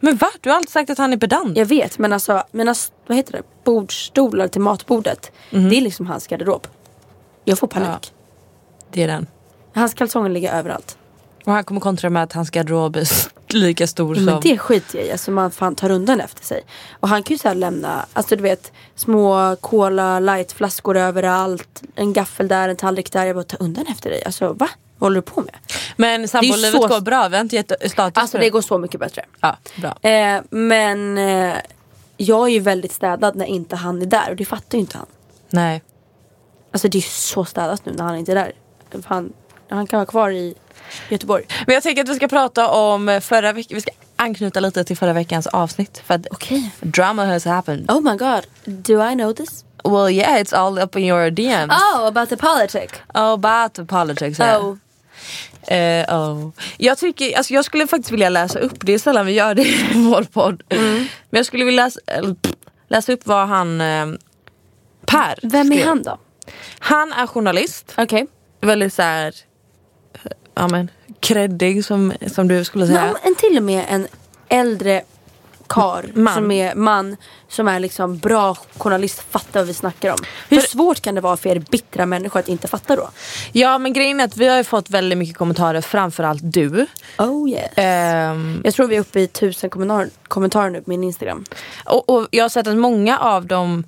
Men va? Du har alltid sagt att han är pedant. Jag vet, men alltså mina, vad heter det? Bordstolar till matbordet. Det är liksom hans garderob. Jag får panik. Ja, det är den. Hans kalsonger ligger överallt. Och han kommer kontra med att hans garderob är lika stor som... Men det skiter jag i. Alltså man fan tar undan efter sig. Och han kan ju så här lämna, alltså du vet, små cola light-flaskor överallt. En gaffel där, en tallrik där. Jag bara, ta undan efter dig. Alltså va? Vad håller du på med? Men sambolivet går bra. Vi har inte gett status. Alltså det går så mycket bättre. Ja, bra. Men jag är ju väldigt städad när inte han är där. Och det fattar ju inte han. Nej. Alltså det är så städat nu när han inte är där. Han kan vara kvar i Göteborg. Men jag tänker att vi ska prata om förra veckan. Vi ska anknyta lite till förra veckans avsnitt. För att drama has happened. Oh my god. Do I know this? Well yeah, it's all up in your DMs. Oh, about the politics. Oh, about the politics. Yeah. Jag tycker, alltså jag skulle faktiskt vilja läsa upp. Det är sällan vi gör det i vår podd. Men jag skulle vilja läsa upp vad han Per Vem är skrev. han då? Han är journalist. Okej. Väldigt så här, ja men kreddig som du skulle säga. No, en till och med en äldre man som är liksom bra journalist, fattar vad vi snackar om. Hur svårt kan det vara för er bittra människor att inte fatta då? Ja, men grejen är att vi har ju fått väldigt mycket kommentarer, framförallt du. Oh yes. Jag tror vi är uppe i 1000 kommentarer nu på min Instagram. Och jag har sett att många av dem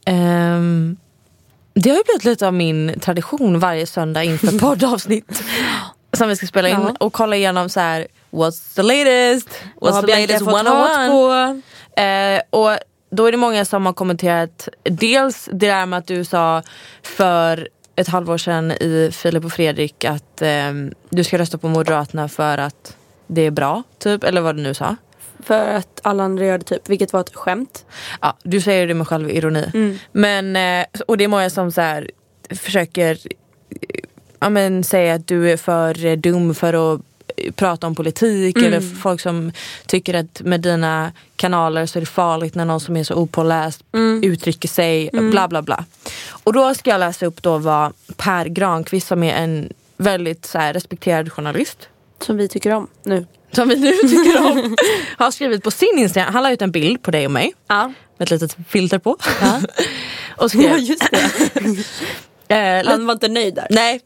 det har ju blivit lite av min tradition varje söndag inför poddavsnitt som vi ska spela in och kolla igenom så här: what's the latest? What's the latest 101? Och då är det många som har kommenterat dels det där med att du sa för ett halvår sedan i Filip och Fredrik att du ska rösta på Moderaterna för att det är bra, typ, eller vad du nu sa. För att alla andra gör det typ, vilket var ett skämt. Ja, du säger det med själv ironi. Men, och det är många som så här försöker säga att du är för dum för att prata om politik. Eller folk som tycker att med dina kanaler så är det farligt när någon som är så opåläst uttrycker sig, bla bla bla. Och då ska jag läsa upp då vad Per Granqvist, som är en väldigt så här respekterad journalist. Som vi tycker om nu. Som vi nu tycker om. Har skrivit på sin Instagram. Han la ut en bild på dig och mig. Ja. Med ett litet filter på. Ja. Och skrev, Ja, just det. Han var inte nöjd där. Nej.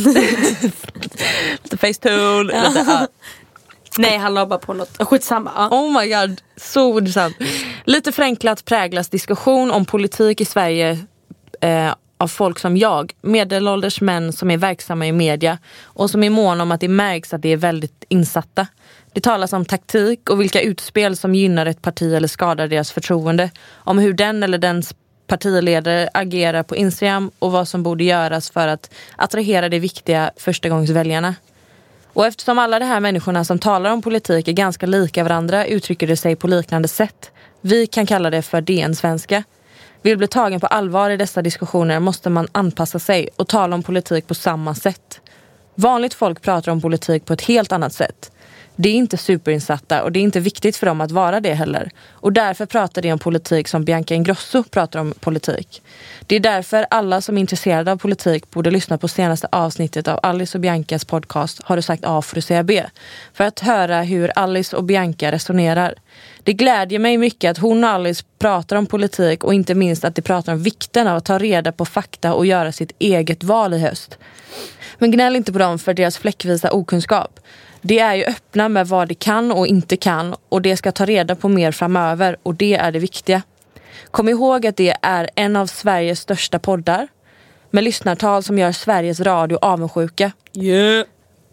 Lite facetune. Ja. Nej, han la bara på något. Skitsamma. Ja. Oh my god. Så intressant. Lite förenklat präglas diskussion om politik i Sverige av folk som jag, medelålders män som är verksamma i media och som är måna om att det märks att det är väldigt insatta. Det talas om taktik och vilka utspel som gynnar ett parti eller skadar deras förtroende, om hur den eller dens partiledare agerar på Instagram och vad som borde göras för att attrahera de viktiga förstagångsväljarna. Och eftersom alla de här människorna som talar om politik är ganska lika varandra uttrycker det sig på liknande sätt. Vi kan kalla det för DN-svenska. Vill bli tagen på allvar i dessa diskussioner måste man anpassa sig och tala om politik på samma sätt. Vanligt folk pratar om politik på ett helt annat sätt. Det är inte superinsatta och det är inte viktigt för dem att vara det heller. Och därför pratar de om politik som Bianca Ingrosso pratar om politik. Det är därför alla som är intresserade av politik borde lyssna på senaste avsnittet av Alice och Biancas podcast Har du sagt A för att säga B? För att höra hur Alice och Bianca resonerar. Det glädjer mig mycket att hon och Alice pratar om politik och inte minst att de pratar om vikten av att ta reda på fakta och göra sitt eget val i höst. Men gnäll inte på dem för deras fläckvisa okunskap. Det är ju öppna med vad de kan och inte kan och det ska ta reda på mer framöver och det är det viktiga. Kom ihåg att det är en av Sveriges största poddar med lyssnartal som gör Sveriges radio avundsjuka. Yeah.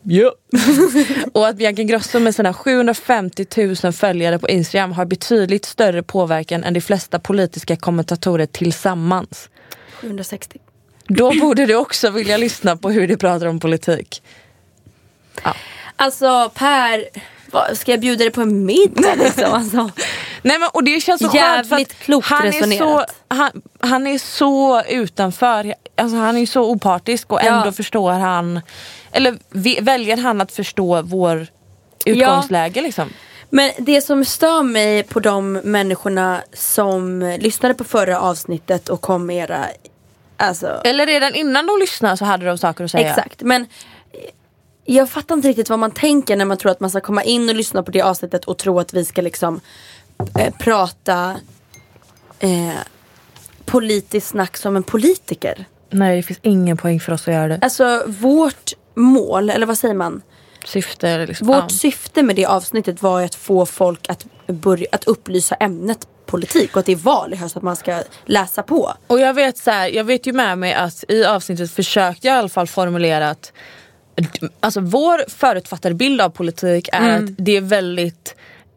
Och att Bianca Ingrosso med sina 750 000 följare på Instagram har betydligt större påverkan än de flesta politiska kommentatorer tillsammans. 760. Då borde du också vilja lyssna på hur de pratar om politik. Ja. Alltså Per, ska jag bjuda dig på en middag liksom? Alltså. Nej, men och det känns så jävligt skönt för klokt resonerat. Han är så utanför, alltså han är så opartisk och ändå förstår han, eller väljer han att förstå vår utgångsläge liksom. Men det som stör mig på de människorna som lyssnade på förra avsnittet och kom era, alltså, eller redan innan de lyssnade så hade de saker att säga. Exakt, men jag fattar inte riktigt vad man tänker när man tror att man ska komma in och lyssna på det avsnittet och tro att vi ska liksom prata politiskt snack som en politiker. Nej, det finns ingen poäng för oss att göra det. Alltså vårt mål, eller vad säger man? Syfte liksom. Vårt syfte med det avsnittet var att få folk att upplysa ämnet politik och att det är val i höst att man ska läsa på. Och jag vet ju med mig att i avsnittet försökte jag i alla fall formulera att alltså vår förutfattade bild av politik är att det är väldigt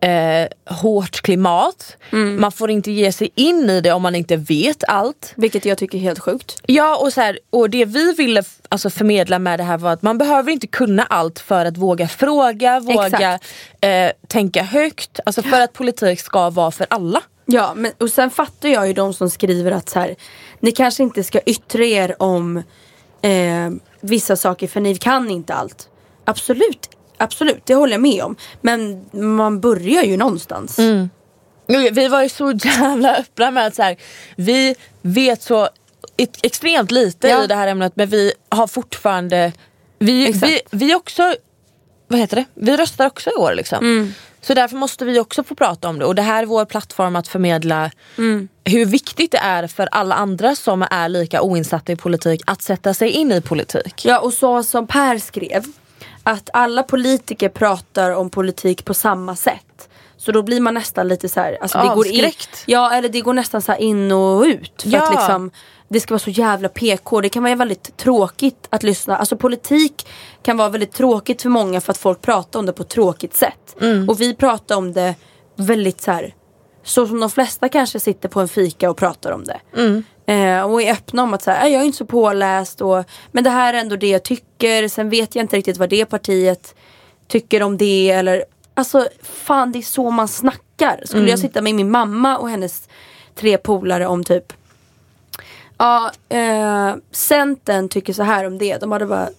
hårt klimat. Man får inte ge sig in i det om man inte vet allt. Vilket jag tycker är helt sjukt. Ja, och det vi ville alltså förmedla med det här var att man behöver inte kunna allt för att våga fråga, våga tänka högt. Alltså för att politik ska vara för alla. Ja, men, och sen fattar jag ju de som skriver att så här, ni kanske inte ska yttra er om vissa saker för ni kan inte allt. Absolut, det håller jag med om. Men man börjar ju någonstans. Vi var ju så jävla öppna med att så här, vi vet så extremt lite i det här ämnet, men vi har fortfarande vi också, vad heter det? Vi röstar också i år liksom. Så därför måste vi också få prata om det. Och det här är vår plattform att förmedla hur viktigt det är för alla andra som är lika oinsatta i politik att sätta sig in i politik. Ja, och så som Per skrev, att alla politiker pratar om politik på samma sätt. Så då blir man nästan lite så här, alltså det går in, eller det går nästan så här in och ut för att liksom det ska vara så jävla PK. Det kan vara väldigt tråkigt att lyssna. Alltså politik kan vara väldigt tråkigt för många för att folk pratar om det på ett tråkigt sätt. Och vi pratar om det väldigt så här, så som de flesta kanske sitter på en fika och pratar om det. Och är öppna om att så här, jag är inte så påläst men det här är ändå det jag tycker. Sen vet jag inte riktigt vad det partiet tycker om det. Eller, alltså fan, det är så man snackar. Skulle jag sitta med min mamma och hennes 3 polare om typ Centern tycker så här om det. De hade bara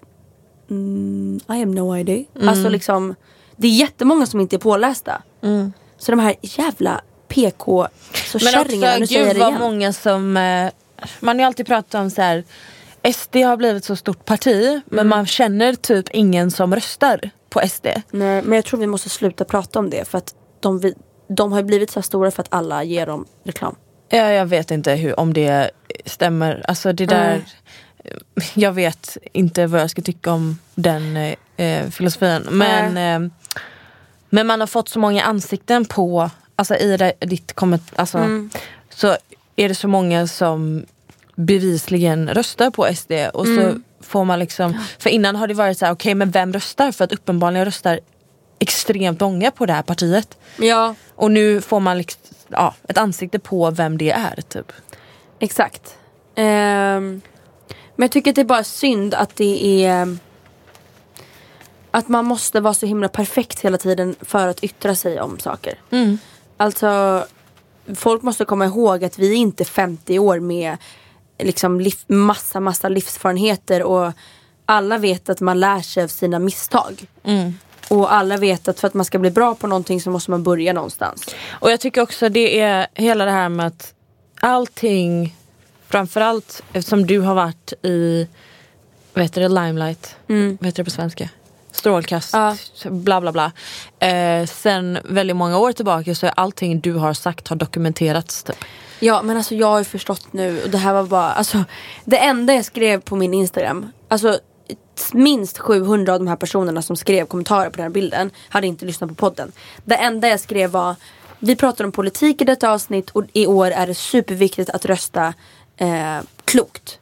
I have no idea. Alltså liksom, det är jättemånga som inte är pålästa. Så de här jävla PK så kärringarna, nu säger jag det igen. Många som man har ju alltid pratat om så här, SD har blivit så stort parti, men man känner typ ingen som röstar på SD. Nej, men jag tror vi måste sluta prata om det för att de har blivit så stora för att alla ger dem reklam. Ja, jag vet inte om det stämmer. Alltså det där jag vet inte vad jag ska tycka om den filosofin. Men man har fått så många ansikten på, alltså i ditt så är det så många som bevisligen röstar på SD och så får man liksom, för innan har det varit så här, okej, men vem röstar? För att uppenbarligen röstar extremt många på det här partiet. Ja. Och nu får man liksom, ett ansikte på vem det är typ. Exakt. Men jag tycker att det är bara synd att det är att man måste vara så himla perfekt hela tiden för att yttra sig om saker. Alltså folk måste komma ihåg att vi är inte 50 år med liksom massa livserfarenheter och alla vet att man lär sig av sina misstag. Och alla vet att för att man ska bli bra på någonting så måste man börja någonstans. Och jag tycker också det är hela det här med att allting, framförallt eftersom du har varit i, vad heter det, limelight, vad heter det på svenska? Strålkast, bla bla bla. Sen väldigt många år tillbaka så är allting du har sagt har dokumenterats typ. Ja, men alltså jag har ju förstått nu, och det här var bara, alltså det enda jag skrev på min Instagram, alltså minst 700 av de här personerna som skrev kommentarer på den här bilden hade inte lyssnat på podden. Det enda jag skrev var, vi pratar om politik i detta avsnitt och i år är det superviktigt att rösta klokt.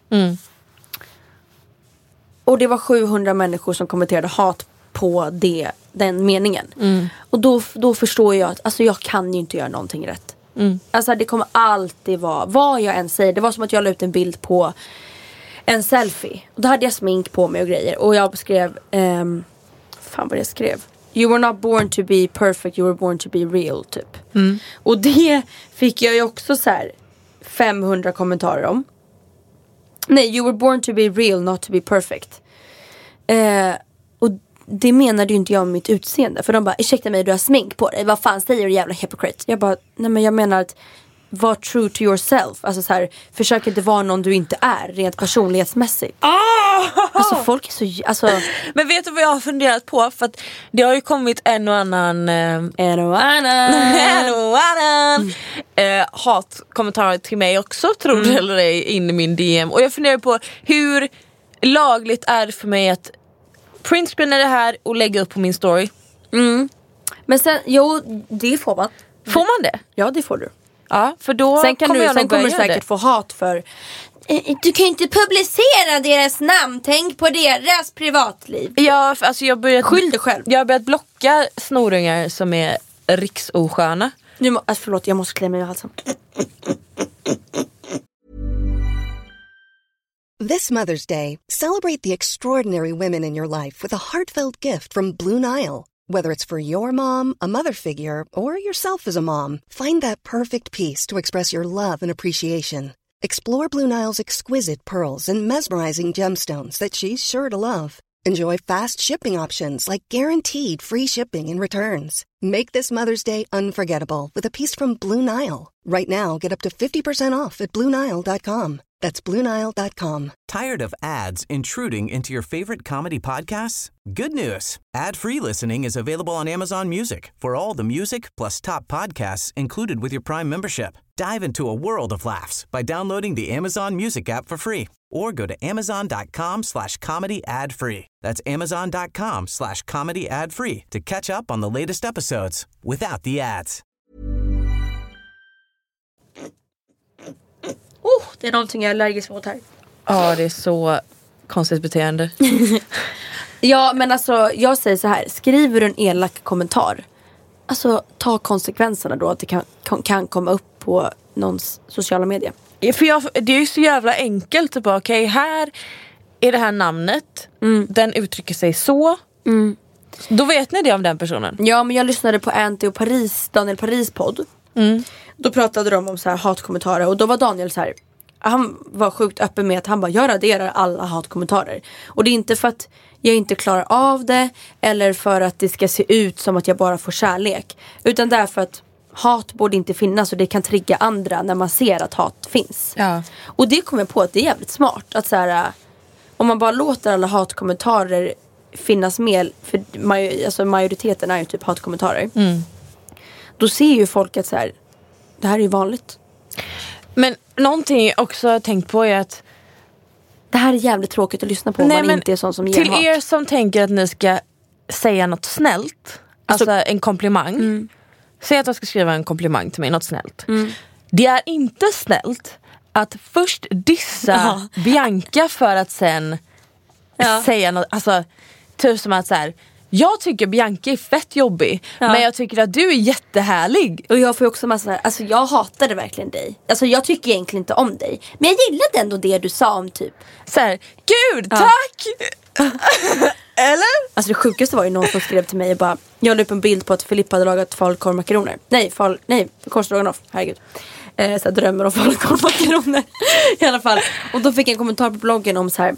Och det var 700 människor som kommenterade hat på den meningen. Och då förstår jag att alltså, jag kan ju inte göra någonting rätt. Alltså det kommer alltid vara, vad jag än säger. Det var som att jag la ut en bild på en selfie. Och då hade jag smink på mig och grejer. Och jag skrev fan vad jag skrev. You were not born to be perfect, you were born to be real typ. Och det fick jag ju också så här 500 kommentarer om. Nej, you were born to be real, not to be perfect. Och det menade ju inte jag med mitt utseende. För de bara, ursäkta mig, du har smink på dig. Vad fan säger du, jävla hypocrite? Jag bara, nej men jag menar att var true to yourself. Alltså så här, försök inte vara någon du inte är rent personlighetsmässigt. Alltså folk är så... Alltså... Men vet du vad jag har funderat på? För att det har ju kommit en och annan hatkommentarer till mig också, tror du eller ej, in i min DM. Och jag funderar på hur lagligt är det för mig att printscreena det här och lägga upp på min story. Men sen, jo, det får man. Får man det? Ja, det får du. Ja, för då sen kommer du säkert få hat för du kan ju inte publicera deras namn. Tänk på deras privatliv. Ja, alltså skyll dig själv. Jag har börjat blocka snorungar som är riksosköna. Förlåt, jag måste klä mig i halsen. This Mother's Day, celebrate the extraordinary women in your life with a heartfelt gift from Blue Nile. Whether it's for your mom, a mother figure, or yourself as a mom, find that perfect piece to express your love and appreciation. Explore Blue Nile's exquisite pearls and mesmerizing gemstones that she's sure to love. Enjoy fast shipping options like guaranteed free shipping and returns. Make this Mother's Day unforgettable with a piece from Blue Nile. Right now, get up to 50% off at BlueNile.com. That's BlueNile.com. Tired of ads intruding into your favorite comedy podcasts? Good news. Ad-free listening is available on Amazon Music for all the music plus top podcasts included with your Prime membership. Dive into a world of laughs by downloading the Amazon Music app for free or go to amazon.com/comedy ad-free. That's amazon.com/comedy ad-free to catch up on the latest episodes without the ads. Det är någonting jag är allergisk mot här. Ja, det är så konstigt beteende. Ja, men alltså jag säger så här. Skriver du en elak kommentar, alltså ta konsekvenserna då. Att det kan komma upp på någons sociala medier. För det är ju så jävla enkelt. Typ, okej, här är det här namnet. Den uttrycker sig så. Då vet ni det om den personen. Ja, men jag lyssnade på Anty och Daniel Paris podd. Då pratade de om så här hatkommentarer. Och då var Daniel så här, han var sjukt öppen med att han bara, jag raderar alla hatkommentarer. Och det är inte för att jag inte klarar av det, eller för att det ska se ut som att jag bara får kärlek, utan därför att hat borde inte finnas och det kan trigga andra när man ser att hat finns. Ja. Och det kom jag på att det är jävligt smart att så här, om man bara låter alla hatkommentarer finnas med, för alltså majoriteten är ju typ hatkommentarer. Då ser ju folk att så här, det här är ju vanligt. Men någonting jag också har tänkt på är att det här är jävligt tråkigt att lyssna på om man inte är sån som ger till hat. er som tänker att ni ska säga något snällt, alltså en komplimang. Säg att jag ska skriva en komplimang till mig, något snällt. Det är inte snällt att först dissa Bianca för att sen säga något, alltså typ som att så här, jag tycker Bianca är fett jobbig, men jag tycker att du är jättehärlig. Och jag får också massa här, alltså jag hatade verkligen dig. Alltså jag tycker egentligen inte om dig, men jag gillade ändå det du sa om typ så här, gud, tack! Eller? Alltså det sjukaste var ju någon som skrev till mig och bara, jag la upp en bild på att Filippa hade lagat falukorvmakaroner. Nej, korvstroganoff, herregud. Så här, drömmer om falukorvmakaroner. I alla fall. Och då fick jag en kommentar på bloggen om så här,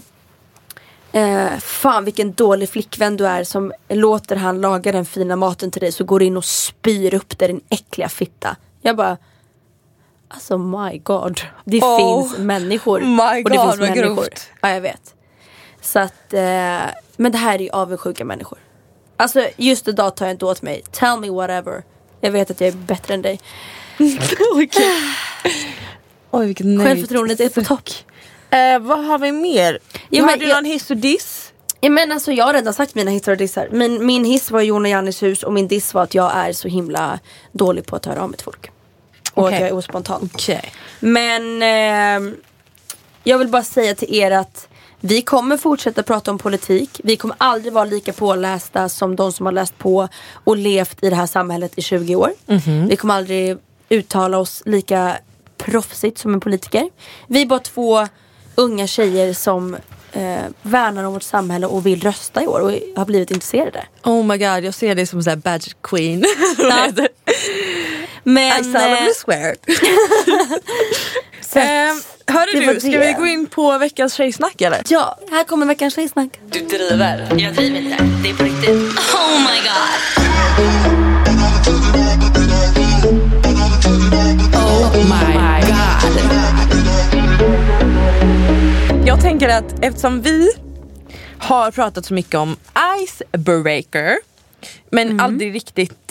fan vilken dålig flickvän du är som låter han laga den fina maten till dig, så går in och spyr upp det, din äckliga fitta. Jag bara, alltså my god, det finns människor. My god, och det finns människor. grovt. Ja, jag vet. Så att men det här är ju avundsjuka människor. Alltså just idag tar jag inte åt mig. Tell me whatever. Jag vet att jag är bättre än dig. Okay. Oj, vilken nöjd. Självförtroendet är på topp. Vad har vi mer? Har du någon hiss och diss? Ja, men alltså jag har redan sagt mina hissar och dissar. Min hiss var Jon och Jannis hus, och min diss var att jag är så himla dålig på att höra av mig till folk. Och att jag är ospontan. Men jag vill bara säga till er att vi kommer fortsätta prata om politik. Vi kommer aldrig vara lika pålästa som de som har läst på och levt i det här samhället i 20 år. Vi kommer aldrig uttala oss lika proffsigt som en politiker. Vi är bara 2 unga tjejer som värnar om vårt samhälle och vill rösta i år och har blivit intresserade. Oh my god, jag ser dig som en badge queen. Ja. Men I solemnly swear. Hörru du, ska vi gå in på veckans tjejsnack eller? Ja, här kommer veckans tjejsnack. Du driver. Jag driver inte, det är på riktigt. Oh my god. Oh my tänker att eftersom vi har pratat så mycket om icebreaker, men aldrig riktigt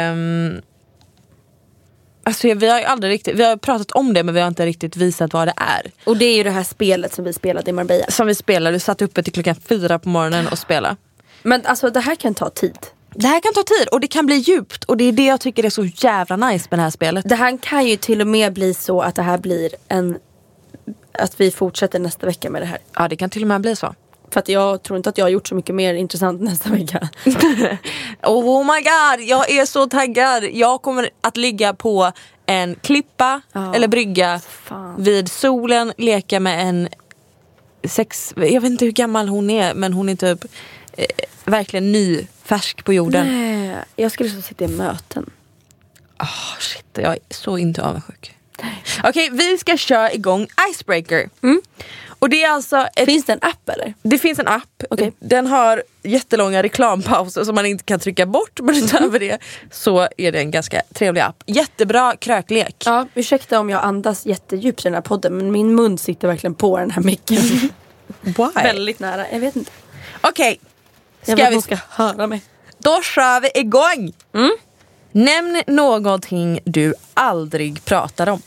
alltså vi har ju aldrig riktigt, vi har pratat om det men vi har inte riktigt visat vad det är. Och det är ju det här spelet som vi spelade i Marbella. Som vi spelade, vi satt uppe till 4 på morgonen och spelade. Men alltså det här kan ta tid. Det här kan ta tid och det kan bli djupt. Och det är det jag tycker är så jävla nice med det här spelet. Det här kan ju till och med bli så att det här blir att vi fortsätter nästa vecka med det här. Ja, det kan till och med bli så. För att jag tror inte att jag har gjort så mycket mer intressant nästa vecka. Oh my god, jag är så taggad. Jag kommer att ligga på en klippa eller brygga vid solen, leka med en jag vet inte hur gammal hon är, men hon är typ verkligen ny, färsk på jorden. Nej, jag skulle så sitta i möten. Shit, jag är så inte avundsjuk. Okej, vi ska köra igång Icebreaker. Och det är alltså finns det en app eller? Det finns en app. Okay. Den har jättelånga reklampauser som man inte kan trycka bort. Men utöver det så är det en ganska trevlig app. Jättebra kröklek. Ja, ursäkta om jag andas jättedjupt i den här podden, men min mun sitter verkligen på den här micken. Why? Väldigt nära, jag vet inte. Okej, ska höra mig. Då kör vi igång. Nämn någonting du aldrig pratar om.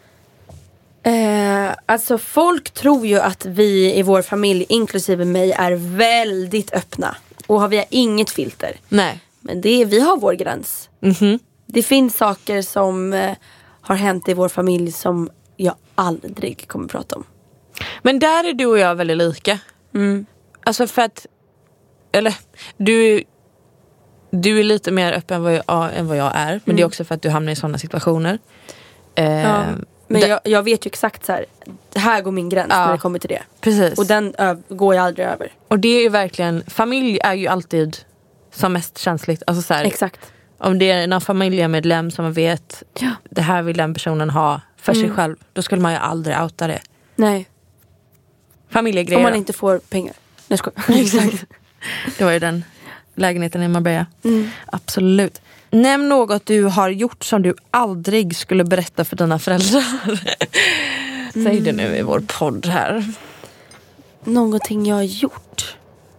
Alltså folk tror ju att vi i vår familj, inklusive mig, är väldigt öppna. Och vi har inget filter. Nej. Men vi har vår gräns. Det finns saker som har hänt i vår familj som jag aldrig kommer prata om. Men där är du och jag väldigt lika. Alltså för att, eller du är lite mer öppen än vad jag är. Men det är också för att du hamnar i sådana situationer. Ja. Men jag vet ju exakt så här går min gräns när det kommer till det. Precis. Och den går jag aldrig över. Och det är ju verkligen, familj är ju alltid som mest känsligt. Alltså så här, exakt. Om det är en familjemedlem som man vet det här vill den personen ha för sig själv, då skulle man ju aldrig outa det. Nej. Familjegrejer. Om man inte får pengar. Nej, exakt. Det var ju den lägenheten i Marbella. Absolut. Nämn något du har gjort som du aldrig skulle berätta för dina föräldrar. Säg det nu i vår podd här. Någonting jag har gjort?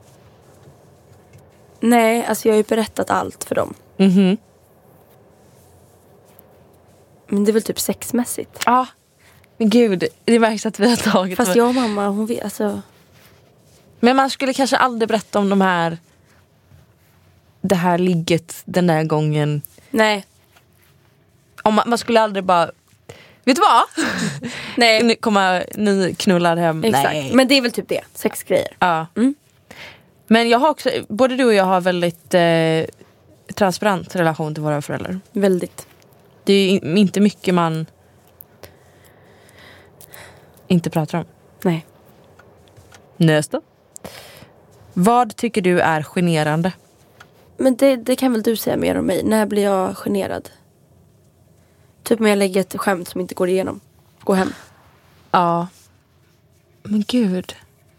Nej, alltså jag har ju berättat allt för dem. Men det är väl typ sexmässigt. Ja, men gud, det märks att vi har tagit. Fast jag och mamma, hon vet alltså. Men man skulle kanske aldrig berätta om det här ligget den där gången. Nej. Om man skulle aldrig bara, vet du vad? Nej. Nu kommer ni knullar hem. Exakt. Nej. Men det är väl typ det, sexgrejer. Ja. Men jag har också, både du och jag har väldigt transparent relation till våra föräldrar. Väldigt. Det är inte mycket man inte pratar om. Nej. Nästa. Vad tycker du är generande? Men det kan väl du säga mer om mig. När blir jag generad? Typ om jag lägger ett skämt som inte går igenom. Gå hem. Ja. Men gud.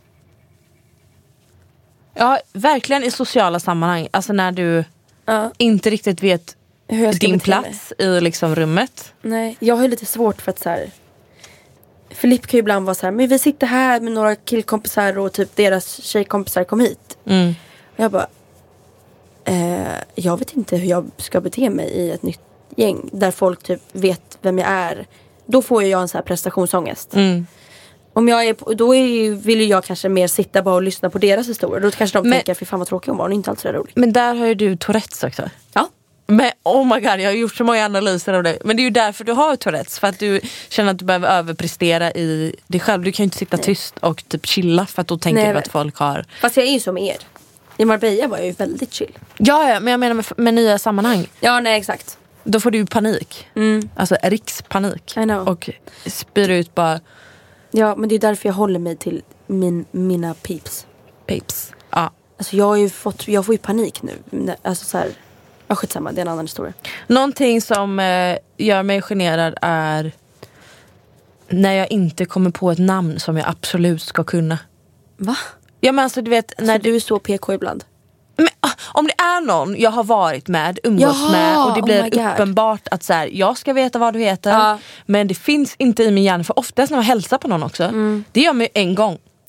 Ja, verkligen i sociala sammanhang. Alltså när du inte riktigt vet hur jag ska din plats i liksom rummet. Nej, jag har ju lite svårt för att så här. Filip kan ju ibland vara så här, men vi sitter här med några killkompisar och typ deras tjejkompisar kom hit. Och jag bara, jag vet inte hur jag ska bete mig i ett nytt gäng där folk typ vet vem jag är. Då får jag en så här prestationsångest. Om jag är då vill ju jag kanske mer sitta bara och lyssna på deras historier. Då kanske de tänker, fy fan vad tråkig hon var, hon är inte alls så rolig. Men där har ju du Tourettes också. Ja. Men oh my god, jag har gjort så många analyser av det. Men det är ju därför du har Tourettes. För att du känner att du behöver överprestera i dig själv. Du kan ju inte sitta tyst och typ chilla. För att då tänker du att folk har. Fast jag är ju som er. I Marbella var jag ju väldigt chill. Ja, men jag menar med nya sammanhang. Ja, nej exakt. Då får du panik. Alltså rikspanik. I know. Och spyr ut bara. Ja, men det är därför jag håller mig till mina peeps. Peeps, ja. Alltså jag får ju panik nu. Alltså så här, ja skitsamma, det är en annan historia. Någonting som gör mig generad är när jag inte kommer på ett namn som jag absolut ska kunna. Va? Ja men alltså du vet, när du är så PK ibland. Men, om det är någon jag har varit med, umgås med och det blir uppenbart att så här, jag ska veta vad du heter men det finns inte i min hjärna, för oftast när man hälsar på någon också det gör mig en gång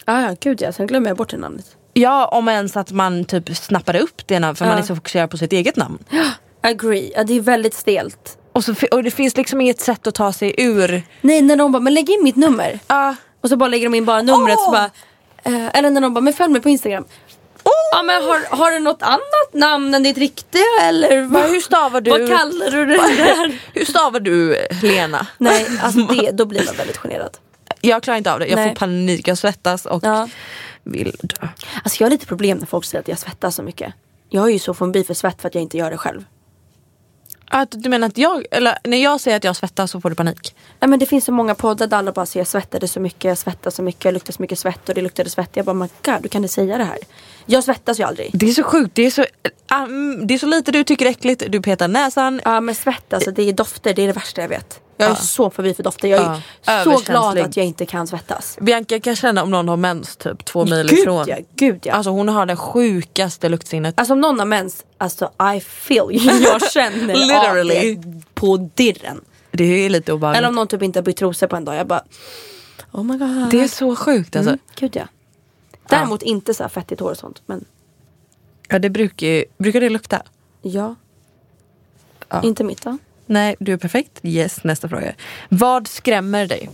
Ja, gud ja. Sen glömmer jag bort det namnet. Ja, om ens att man typ snappade upp det namn för man är så fokuserad på sitt eget namn. Agree. Ja, det är väldigt stelt. Och det finns liksom inget sätt att ta sig ur. Nej, när de bara, men lägg in mitt nummer. Och så bara lägger de in bara numret så bara, eller när de bara, men följ mig på Instagram. Ja, men har du något annat namn än ditt riktiga eller hur stavar du? Vad kallar du det där? Hur stavar du Lena? Nej, alltså då blir man väldigt generad. Jag klarar inte av det. Jag får panik, jag svettas och vill dö. Alltså jag har lite problem när folk säger att jag svettas så mycket. Jag är ju så fobi för svett för att jag inte gör det själv. Att du menar att när jag säger att jag svettas så får du panik? Nej, men det finns så många poddar där alla bara säger jag svettade så mycket, jag svettas så mycket, jag luktar så mycket svett och det luktade svett. Jag bara, my God, du kan inte säga det här. Jag svettas ju aldrig. Det är så sjukt, det är så lite du tycker äckligt, du petar näsan. Ja, men svett, alltså det är dofter, det är det värsta jag vet. Jag är så förbi för dofter, jag är så glad att jag inte kan svettas. Bianca kan känna om någon har mens typ 2 mil ifrån. Gud ja. Alltså hon har det sjukaste luktsinnet. Alltså om någon har mens, alltså I feel jag känner literally på dirren. Det är lite obehagligt. Eller om någon typ inte har bytt trosor på en dag, jag bara oh my god. Det är så sjukt alltså. Gud ja. Däremot inte så här fettigt hår och sånt, men ja, det brukar det lukta? Ja. Inte mitt va? Nej, du är perfekt. Yes, nästa fråga. Vad skrämmer dig?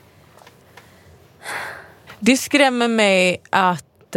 Det skrämmer mig att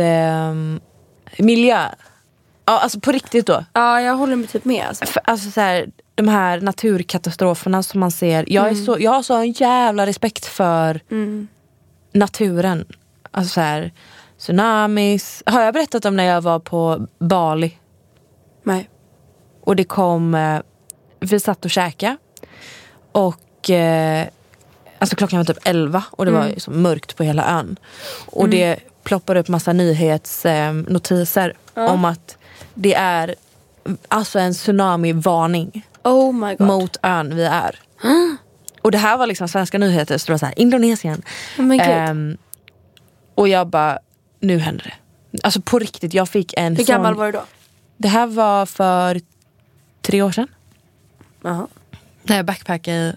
miljö. Ja, alltså på riktigt då. Ja, jag håller mig typ med. Alltså så här, de här naturkatastroferna som man ser. Jag har så en jävla respekt för naturen. Alltså så här, tsunamis. Har jag berättat om när jag var på Bali? Nej. Och det kom... vi satt och käkade. Och... alltså klockan var typ 11. Och det var så mörkt på hela ön. Och det ploppade upp massa nyhetsnotiser om att det är alltså en tsunami-varning. Oh my God. Mot ön vi är. Och det här var liksom svenska nyheter. Så det var så här, Indonesien. Oh my God. Och jag bara, nu händer det. Alltså på riktigt, jag fick en Hur gammal var du då? Det här var för 3 år sedan. Jaha. När jag backpackade.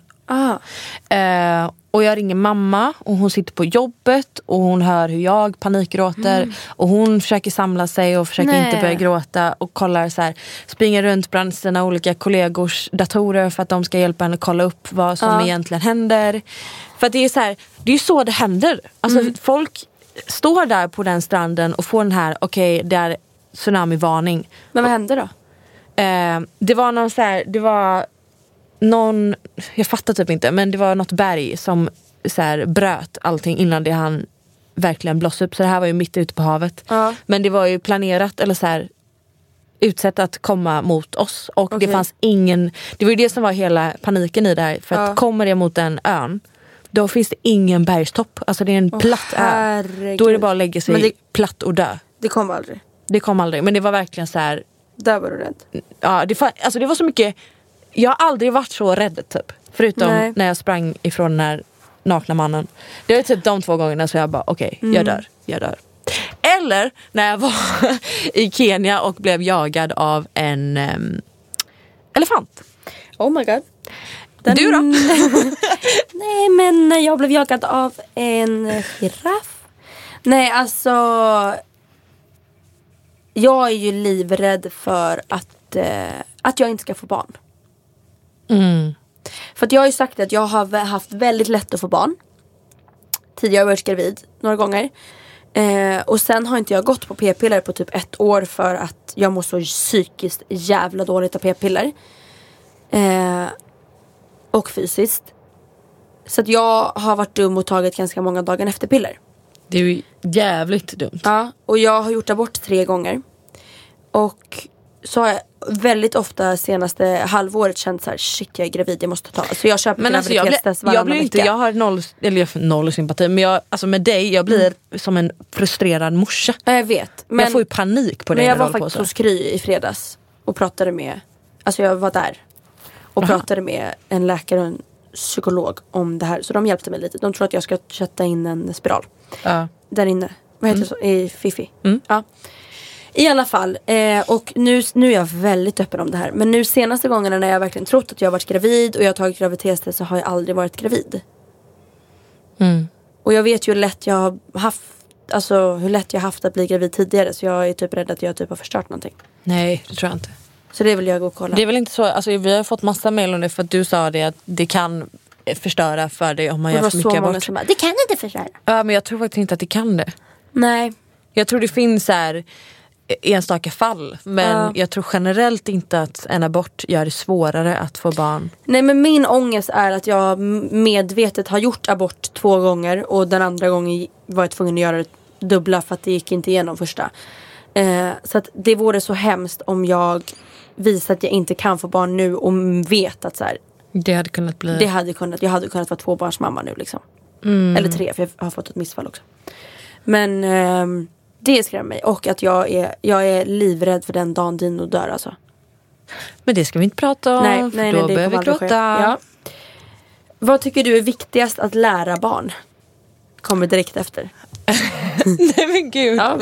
Och jag ringer mamma och hon sitter på jobbet och hon hör hur jag panikgråter och hon försöker samla sig och försöker inte börja gråta och kollar så här, springer runt bland sina olika kollegors datorer för att de ska hjälpa henne att kolla upp vad som egentligen händer. För att det är så här, det är ju så det händer. Alltså folk står där på den stranden och får den här, det är tsunami-varning. Men vad hände då? Det var någon så här, det var någon, jag fattar typ inte, men det var något berg som så här bröt allting innan det han verkligen blossade upp. Så det här var ju mitt ute på havet. Men det var ju planerat eller så här utsett att komma mot oss. Och det fanns ingen, det var ju det som var hela paniken i det här. För att kommer det mot en ön, då finns det ingen bergstopp. Alltså det är en platt ö. Då är det bara att lägga sig platt och dö. Det kom aldrig. Det kom aldrig, men det var verkligen så här. Där var du rädd. Ja, det var så mycket. Jag har aldrig varit så rädd typ. Förutom när jag sprang ifrån den här nakna mannen. Det var typ de 2 gångerna så jag bara jag dör. Eller när jag var i Kenya och blev jagad av en elefant. Oh my God. Du då? Nej, men jag blev jagad av en giraff. Nej, alltså jag är ju livrädd för att jag inte ska få barn. För att jag har ju sagt att jag har haft väldigt lätt att få barn. Tidigare har jag varit gravid några gånger. Och sen har inte jag gått på p-piller på typ 1 år för att jag mår så psykiskt jävla dåligt av p-piller. Och fysiskt. Så att jag har varit dum och tagit ganska många dagar efter piller. Det är ju jävligt dumt. Ja, och jag har gjort abort 3 gånger. Och så har jag väldigt ofta senaste halvåret känt så här: shit, jag är gravid, jag måste ta. Så jag köper graviditetstest varannan vecka. Jag har noll sympati. Men jag, alltså med dig, jag blir som en frustrerad morsa. Jag vet. Men jag får ju panik på det. Men jag var faktiskt hos Kry i fredags och pratade med, alltså jag var där och pratade med en läkare och en psykolog om det här. Så de hjälpte mig lite. De tror att jag ska sätta in en spiral. Där inne. Vad heter det så? I Fifi. Ja. I alla fall, och nu är jag väldigt öppen om det här. Men nu senaste gångerna när jag verkligen trott att jag har varit gravid och jag har tagit graviditetstest, så har jag aldrig varit gravid. Och jag vet ju hur lätt jag har alltså, hur lätt jag haft att bli gravid tidigare. Så jag är typ rädd att jag typ har förstört någonting. Nej, det tror jag inte. Så det vill jag gå och kolla. Det är väl inte så, alltså vi har fått massa mejl om det för att du sa det att det kan förstöra för dig om man gör för mycket abort. Det kan inte förstöra. Ja, men jag tror faktiskt inte att det kan det. Nej. Jag tror det finns så här enstaka fall, men jag tror generellt inte att en abort gör det svårare att få barn. Nej, men min ångest är att jag medvetet har gjort abort 2 gånger och den andra gången var jag tvungen att göra det dubbla för att det gick inte igenom första. Så att det vore så hemskt om jag visar att jag inte kan få barn nu och vet att så här, det hade kunnat bli... jag hade kunnat vara 2-barnsmamma nu liksom. Eller 3, för jag har fått ett missfall också. Men det skrämmer mig. Och att jag är livrädd för den dagen Dino dör alltså. Men det ska vi inte prata om. Nej, då behöver vi gråta. Ja. Vad tycker du är viktigast att lära barn? Kommer direkt efter. Nej men gud. Ja,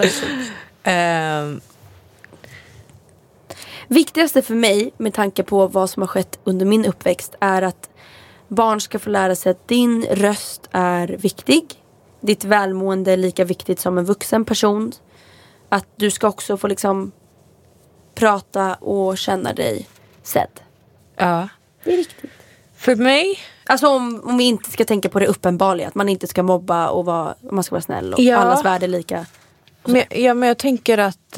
viktigaste för mig med tanke på vad som har skett under min uppväxt är att barn ska få lära sig att din röst är viktig. Ditt välmående är lika viktigt som en vuxen person. Att du ska också få liksom prata och känna dig sedd. Ja. Det är viktigt. För mig... Alltså om vi inte ska tänka på det uppenbarliga. Att man inte ska mobba och man ska vara snäll. Och allas värde är lika. Men jag tänker att...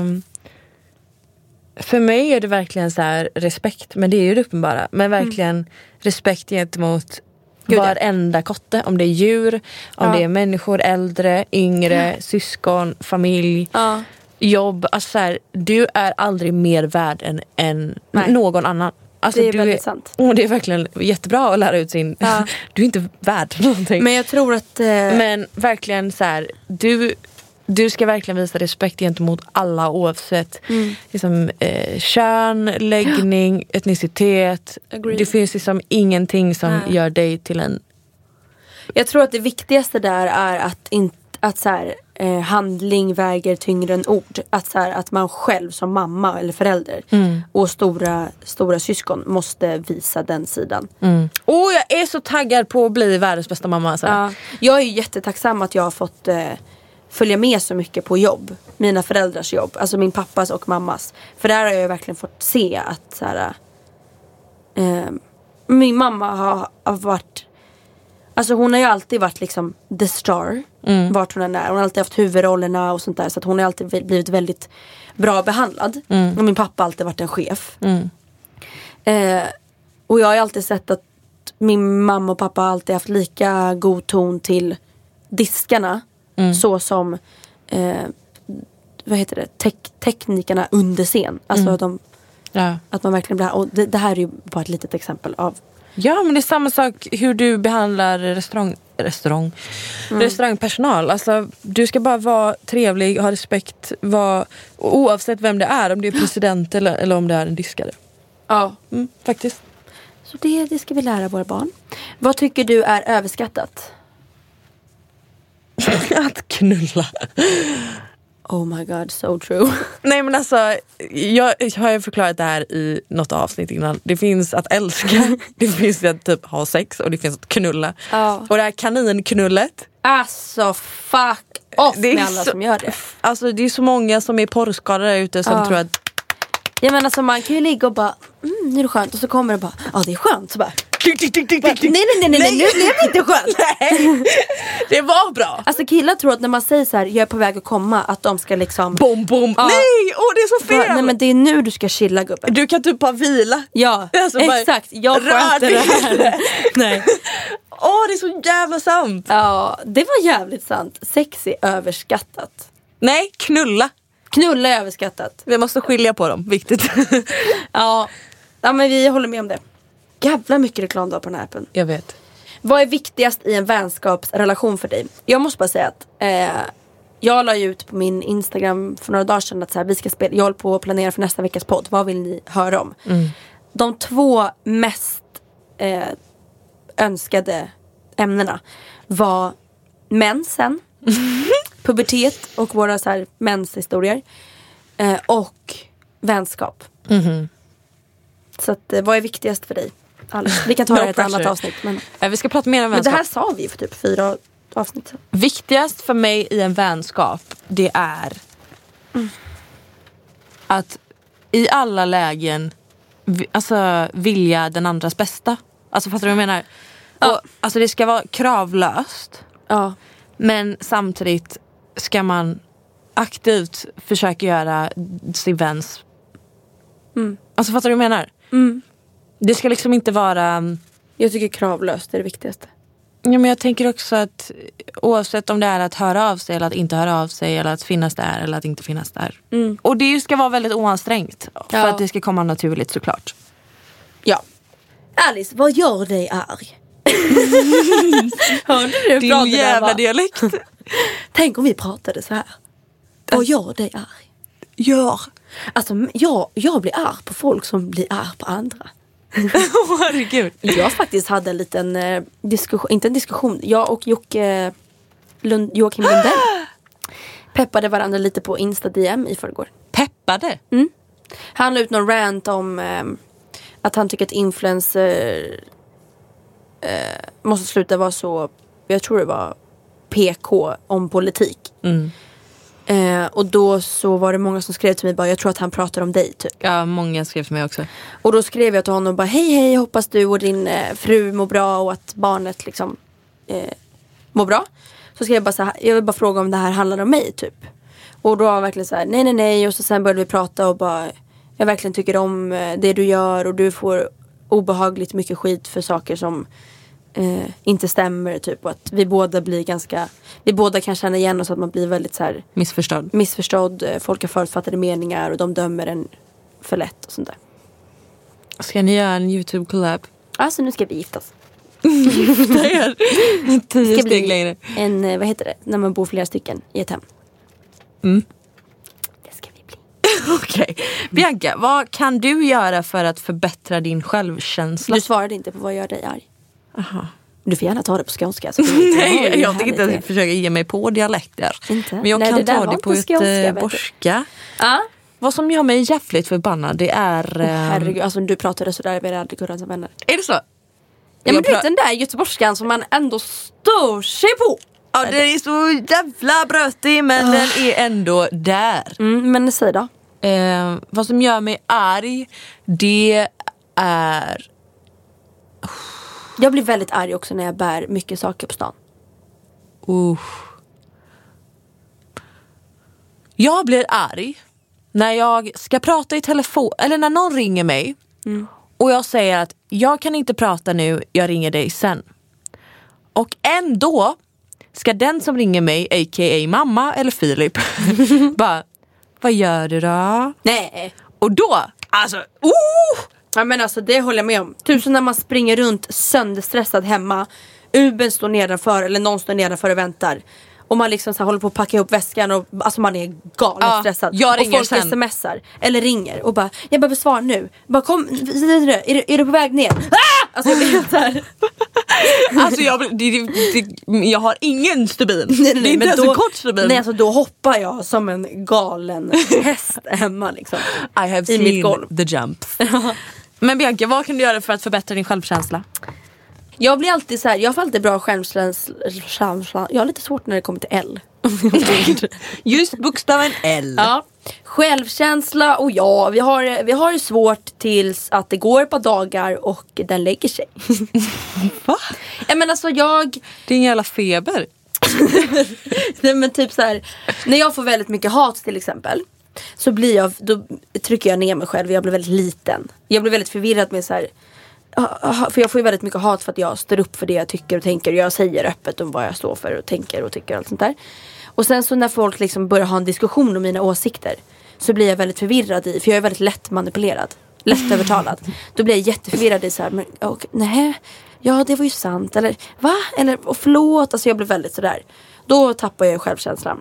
för mig är det verkligen så här respekt. Men det är ju det uppenbara. Men verkligen respekt gentemot varenda kotte. Om det är djur, om det är människor, äldre, yngre, syskon, familj, jobb. Alltså så här, du är aldrig mer värd än någon annan. Alltså, det är väldigt sant. Det är verkligen jättebra att lära ut sin... Du är inte värd någonting. Men jag tror att... Men verkligen så här, du ska verkligen visa respekt gentemot alla oavsett liksom, kön, läggning, etnicitet. Agreed. Det finns liksom ingenting som gör dig till en... Jag tror att det viktigaste där är att så här, handling väger tyngre än ord. Att, så här, att man själv som mamma eller förälder och stora syskon måste visa den sidan. Jag är så taggad på att bli världens bästa mamma. Alltså. Ja, jag är jättetacksam att jag har fått följa med så mycket på jobb. Mina föräldrars jobb. Alltså min pappas och mammas. För där har jag verkligen fått se att så här, min mamma har varit... Alltså hon har ju alltid varit liksom the star. Vart hon än är. Hon har alltid haft huvudrollerna och sånt där. Så att hon har alltid blivit väldigt bra behandlad. Och min pappa har alltid varit en chef. Och jag har alltid sett att min mamma och pappa har alltid haft lika god ton till diskarna. Så som vad heter det? Teknikerna under scen. Alltså att man verkligen blir... Och det här är ju bara ett litet exempel av... Ja, men det är samma sak hur du behandlar restaurangpersonal. Alltså, du ska bara vara trevlig, ha respekt, oavsett vem det är. Om det är president eller om det är en diskare. Ja. Faktiskt. Så det ska vi lära våra barn. Vad tycker du är överskattat? Att knulla. Oh my god, so true. Nej men alltså, jag har ju förklarat det här i något avsnitt innan. Det finns att älska, det finns att typ ha sex och det finns att knulla. Och det här kaninknullet. Alltså fuck off med alla som gör det. Alltså det är så många som är porrskadade där ute som tror att... Jag menar alltså man kan ju ligga och bara, nu är det skönt. Och så kommer det bara, det är skönt. Så bara, nej, nu är det inte skönt. Nej, det var bra. Alltså killar tror att när man säger så här, jag är på väg att komma, att de ska liksom bom. Nej, det är så fel. Nej men det är nu du ska chilla gubben. Du kan typ bara vila. Ja, alltså, exakt. Jag sköter det här. Nej. Det är så jävla sant. Ja, det var jävligt sant. Sex är överskattat. Nej, knulla är överskattat. Vi måste skilja på dem, viktigt. Ja, men vi håller med om det. Jävla mycket reklam då på den här appen. Jag vet. Vad är viktigast i en vänskapsrelation för dig? Jag måste bara säga att jag la ut på min Instagram för några dagar sedan att så här, vi ska spela. Jag håller på att planera för nästa veckas podd. Vad vill ni höra om? De 2 mest önskade ämnena var mensen, pubertet och våra så här menshistorier och vänskap. Så att, vad är viktigast för dig? Alice? Vi kan ta det i ett annat avsnitt. Men vi ska prata mer om vänskap. Men det här sa vi för typ 4 avsnitt sen. Viktigast för mig i en vänskap, det är att i alla lägen alltså vilja den andras bästa. Alltså fattar du vad jag menar? Och, alltså det ska vara kravlöst. Ja. Men samtidigt ska man aktivt försöka göra sin väns. Alltså fattar du vad jag menar? Det ska liksom inte vara... Jag tycker kravlöst är det viktigaste. Ja, men jag tänker också att oavsett om det är att höra av sig eller att inte höra av sig eller att finnas där eller att inte finnas där. Och det ska vara väldigt oansträngt för att det ska komma naturligt såklart. Ja. Alice, vad gör dig arg? Hörde du? Din jävla dialekt. Tänk om vi pratade så här. Vad gör dig arg? Gör. Alltså jag blir arg på folk som blir arg på andra. Herregud. Jag faktiskt hade en liten diskussion, inte en diskussion. Jag och Joakim Lundell peppade varandra lite på Insta-DM i förrgår. Peppade? Han la ut någon rant om att han tycker att influencer måste sluta vara så, jag tror det var PK om politik. Och då så var det många som skrev till mig bara, jag tror att han pratar om dig typ. Ja, många skrev till mig också. Och då skrev jag till honom bara, hej, hoppas du och din fru mår bra och att barnet liksom mår bra. Så skrev jag bara så här, jag vill bara fråga om det här handlar om mig typ. Och då var han verkligen så här, nej. Och så sen började vi prata och bara, jag verkligen tycker om det du gör och du får obehagligt mycket skit för saker som inte stämmer typ. Och att vi båda kan känna igen oss, att man blir väldigt så här missförstådd. Folk har förutfattade meningar och de dömer en för lätt och sånt där. Ska ni göra en YouTube-collab? Alltså nu ska vi giftas. Gifta er? 10 steg längre. En, vad heter det? När man bor flera stycken i ett hem. Det ska vi bli. Okej. Bianca, vad kan du göra för att förbättra din självkänsla? Du svarade inte på vad gör dig arg. Aha. Du får gärna ta det på skånska. Nej, jag tänker inte försöka ge mig på dialekter. Inte? Men jag kan ta det på ett borska. Vad som gör mig jävligt förbannad, det är... herregud, alltså du pratade sådär, vi hade kunnat som vänner. Är det så? Ja, men du vet den där göteborgskan som man ändå stör sig på. Ja, den är så jävla brötig, men den är ändå där. Men säg då. Vad som gör mig arg, det är... Jag blir väldigt arg också när jag bär mycket saker på stan. Jag blir arg när jag ska prata i telefon, eller när någon ringer mig och jag säger att jag kan inte prata nu, jag ringer dig sen. Och ändå ska den som ringer mig, a.k.a. mamma eller Filip, bara, vad gör du då? Nej. Och då, alltså, Ja, men alltså det håller jag med om. Tusen när man springer runt sönderstressad hemma. Uben står nedanför eller någon står nedanför och väntar. Och man liksom så här håller på att packa ihop väskan och alltså man är galet stressad. Jag ringer och folk sen. smsar eller ringer och bara, jag behöver svara nu. Bara kom, är du på väg ner? Alltså jag vet här. Alltså jag har ingen stubin. Nej, det är inte ens en kort stubin. Nej, alltså då hoppar jag som en galen häst hemma liksom. I have seen the jumps. Men Bianca, vad kan du göra för att förbättra din självkänsla? Jag blir alltid så här, jag får alltid bra självkänsla. Jag har lite svårt när det kommer till L. Just bokstaven L. Ja. Självkänsla och vi har det svårt tills att det går ett par dagar och den lägger sig. Va? Men alltså Det är ingen jävla feber. Nej, men typ så här, när jag får väldigt mycket hat till exempel, så då trycker jag ner mig själv och jag blir väldigt liten. Jag blir väldigt förvirrad med så här, för jag får ju väldigt mycket hat för att jag står upp för det jag tycker och tänker. Och jag säger öppet om vad jag står för och tänker och tycker och allt sånt där. Och sen så när folk liksom börjar ha en diskussion om mina åsikter, så blir jag väldigt förvirrad för jag är väldigt lätt manipulerad, lätt övertalad. Då blir jag jätteförvirrad i så här, men nej, ja det var ju sant, eller va? Eller och förlåt, alltså jag blir väldigt sådär. Då tappar jag självkänslan.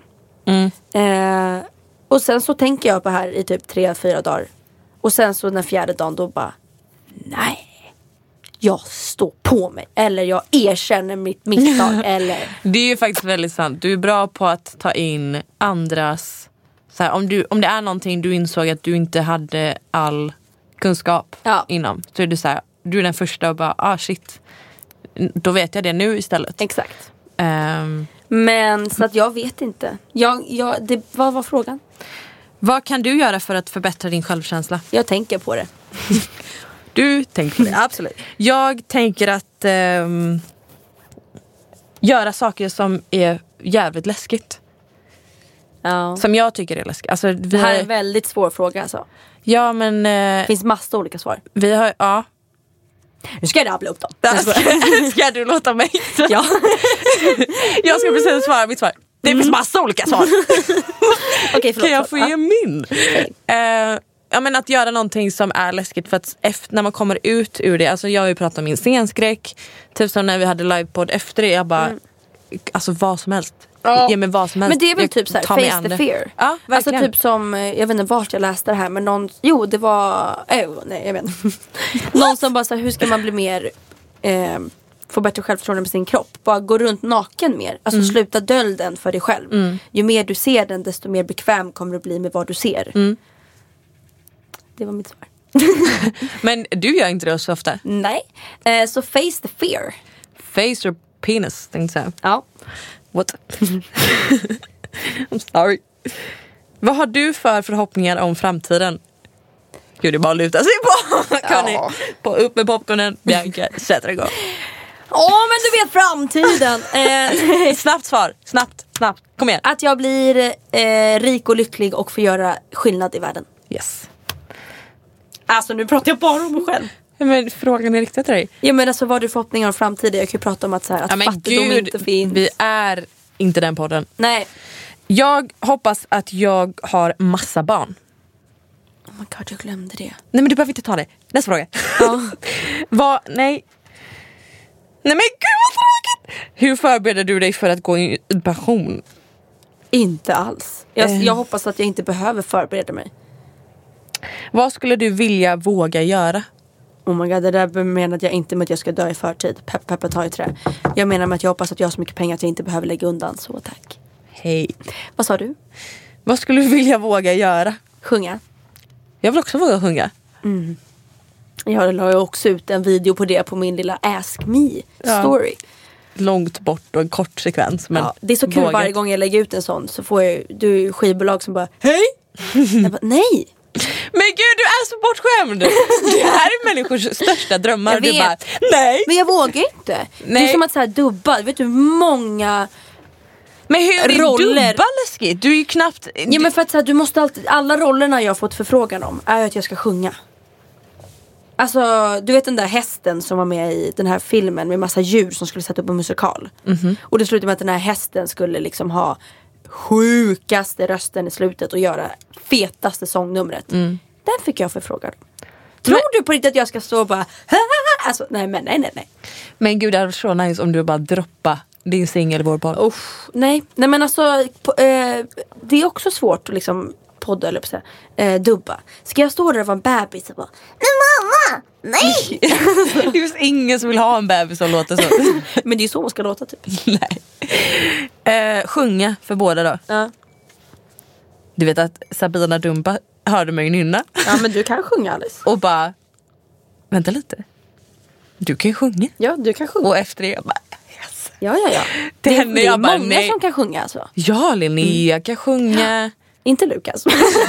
Och sen så tänker jag på här i typ 3-4 dagar. Och sen så den 4:e dagen då bara, nej, jag står på mig. Eller jag erkänner mitt misstag. Eller... Det är ju faktiskt väldigt sant. Du är bra på att ta in andras... Så här, om det är någonting du insåg att du inte hade all kunskap inom, så är du så här, du är den första och bara, shit. Då vet jag det nu istället. Exakt. Men så att jag vet inte. Vad var frågan? Vad kan du göra för att förbättra din självkänsla? Jag tänker på det. Du tänker på det, absolut. Jag tänker att göra saker som är jävligt läskigt. Ja. Som jag tycker är läskigt. Alltså, det här är en väldigt svår fråga alltså. Ja, men det finns massa olika svar. Vi har, ja. Nu ska jag rabbla upp dem. Ska du låta mig? Ja. Jag ska precis svara mitt svar. Det finns massa olika svar. Okej, kan jag få ge min? Ja, men att göra någonting som är läskigt. För att när man kommer ut ur det. Alltså jag har ju pratat om min scenskräck. Typ som när vi hade livepodd efter det. Jag bara, alltså vad som helst. Ge mig vad som helst. Men det är väl typ såhär, face the fear. Ja, verkligen. Alltså typ som, jag vet inte vart jag läste det här. Men någon, det var, nej jag vet inte. Någon som bara såhär, hur ska man bli mer få bättre självförtroende med sin kropp. Bara gå runt naken mer. Alltså sluta dölj den för dig själv. Ju mer du ser den, desto mer bekväm kommer du bli med vad du ser. Det var mitt svar. Men du gör inte det så ofta? Nej. Så face the fear. Face your penis, tänkte jag. Ja. What? I'm sorry. Vad har du för förhoppningar om framtiden? Gud, det är bara att luta sig på. Kan ni? Upp med popcornen. Bianca, sätter igång. Men du vet framtiden. Snabbt svar. Snabbt. Kom igen. Att jag blir rik och lycklig och får göra skillnad i världen. Yes. Alltså nu pratar jag bara om mig själv. Men frågan är riktad till dig. Ja, men alltså vad har du förhoppningar om framtiden? Jag kan ju prata om att, så här, att fattigdom inte finns. Vi är inte den podden. Nej. Jag hoppas att jag har massa barn. Oh my god, jag glömde det. Nej, men du behöver inte ta det. Nästa fråga. Ja. Nej men gud vad tråkigt. Hur förbereder du dig för att gå i pension? Inte alls. Jag hoppas att jag inte behöver förbereda mig. Vad skulle du vilja våga göra? Oh my god, det där menar jag inte med att jag ska dö i förtid. Peppa tar ju trä. Jag menar med att jag hoppas att jag har så mycket pengar att jag inte behöver lägga undan. Så tack. Hej. Vad sa du? Vad skulle du vilja våga göra? Sjunga. Jag vill också våga sjunga. Jag la ju också ut en video på det på min lilla Ask Me story. Långt bort och en kort sekvens. Men det är så kul varje gång jag lägger ut en sån. Så får jag du skivbolag som bara, hej! Jag bara, nej! Men gud, du är så bortskämd. Det här är människors största drömmar. Jag vet. Du bara, nej. Men jag vågar inte. Nej. Det är som att så här dubba. Vet du hur många... Men hur är roller. Dubba läskigt? Du är ju knappt... Ja, men för att så här, du måste alltid... Alla rollerna jag har fått förfrågan om är att jag ska sjunga. Alltså, du vet den där hästen som var med i den här filmen med massa djur som skulle sätta upp en musikal. Och det slutade med att den här hästen skulle liksom ha sjukaste rösten i slutet och göra fetaste sångnumret. Den fick jag förfrågan. Tror du på riktigt att jag ska stå och bara alltså, nej. Men gud, det hade varit så nice om du bara droppa din singel i vår podd. Nej men alltså det är också svårt att liksom podda eller så dubba. Ska jag stå där och vara en bebis och bara, men mamma, nej. Det finns ingen som vill ha en bebis som låter så. Men det är så man ska låta typ. Nej. Sjunga för båda då. Ja. Du vet att Sabina Dumba hörde mig nynna. Ja, men du kan sjunga, Alice. Och bara, vänta lite. Du kan ju sjunga. Ja, du kan sjunga. Och efter det jag bara, yes. Ja. Det är många som kan sjunga alltså. Ja, Linnea kan sjunga. Inte Lukas.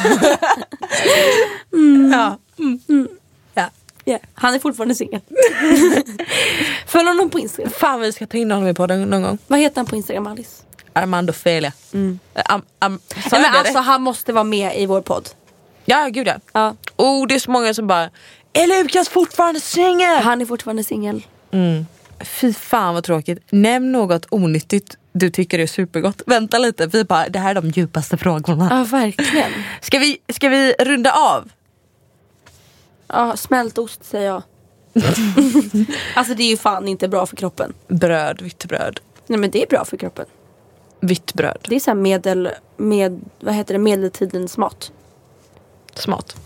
Ja. Yeah. Han är fortfarande singel. Följ honom på Instagram. Fan, vi ska ta in honom i podden någon gång. Vad heter han på Instagram, Alice? Armando Felia. Men alltså han måste vara med i vår podd. Ja, gud ja. Det är så många som bara, är Lukas fortfarande singel? Han är fortfarande singel. Fy fan vad tråkigt. Nämn något onyttigt du tycker är supergott. Vänta lite, vi bara, det här är de djupaste frågorna. Ja, verkligen. Ska vi runda av? Ja, smältost säger jag. Alltså det är ju fan inte bra för kroppen. Bröd, vitt bröd. Nej, men det är bra för kroppen. Vitt bröd. Det är så här medeltidens mat. Smat.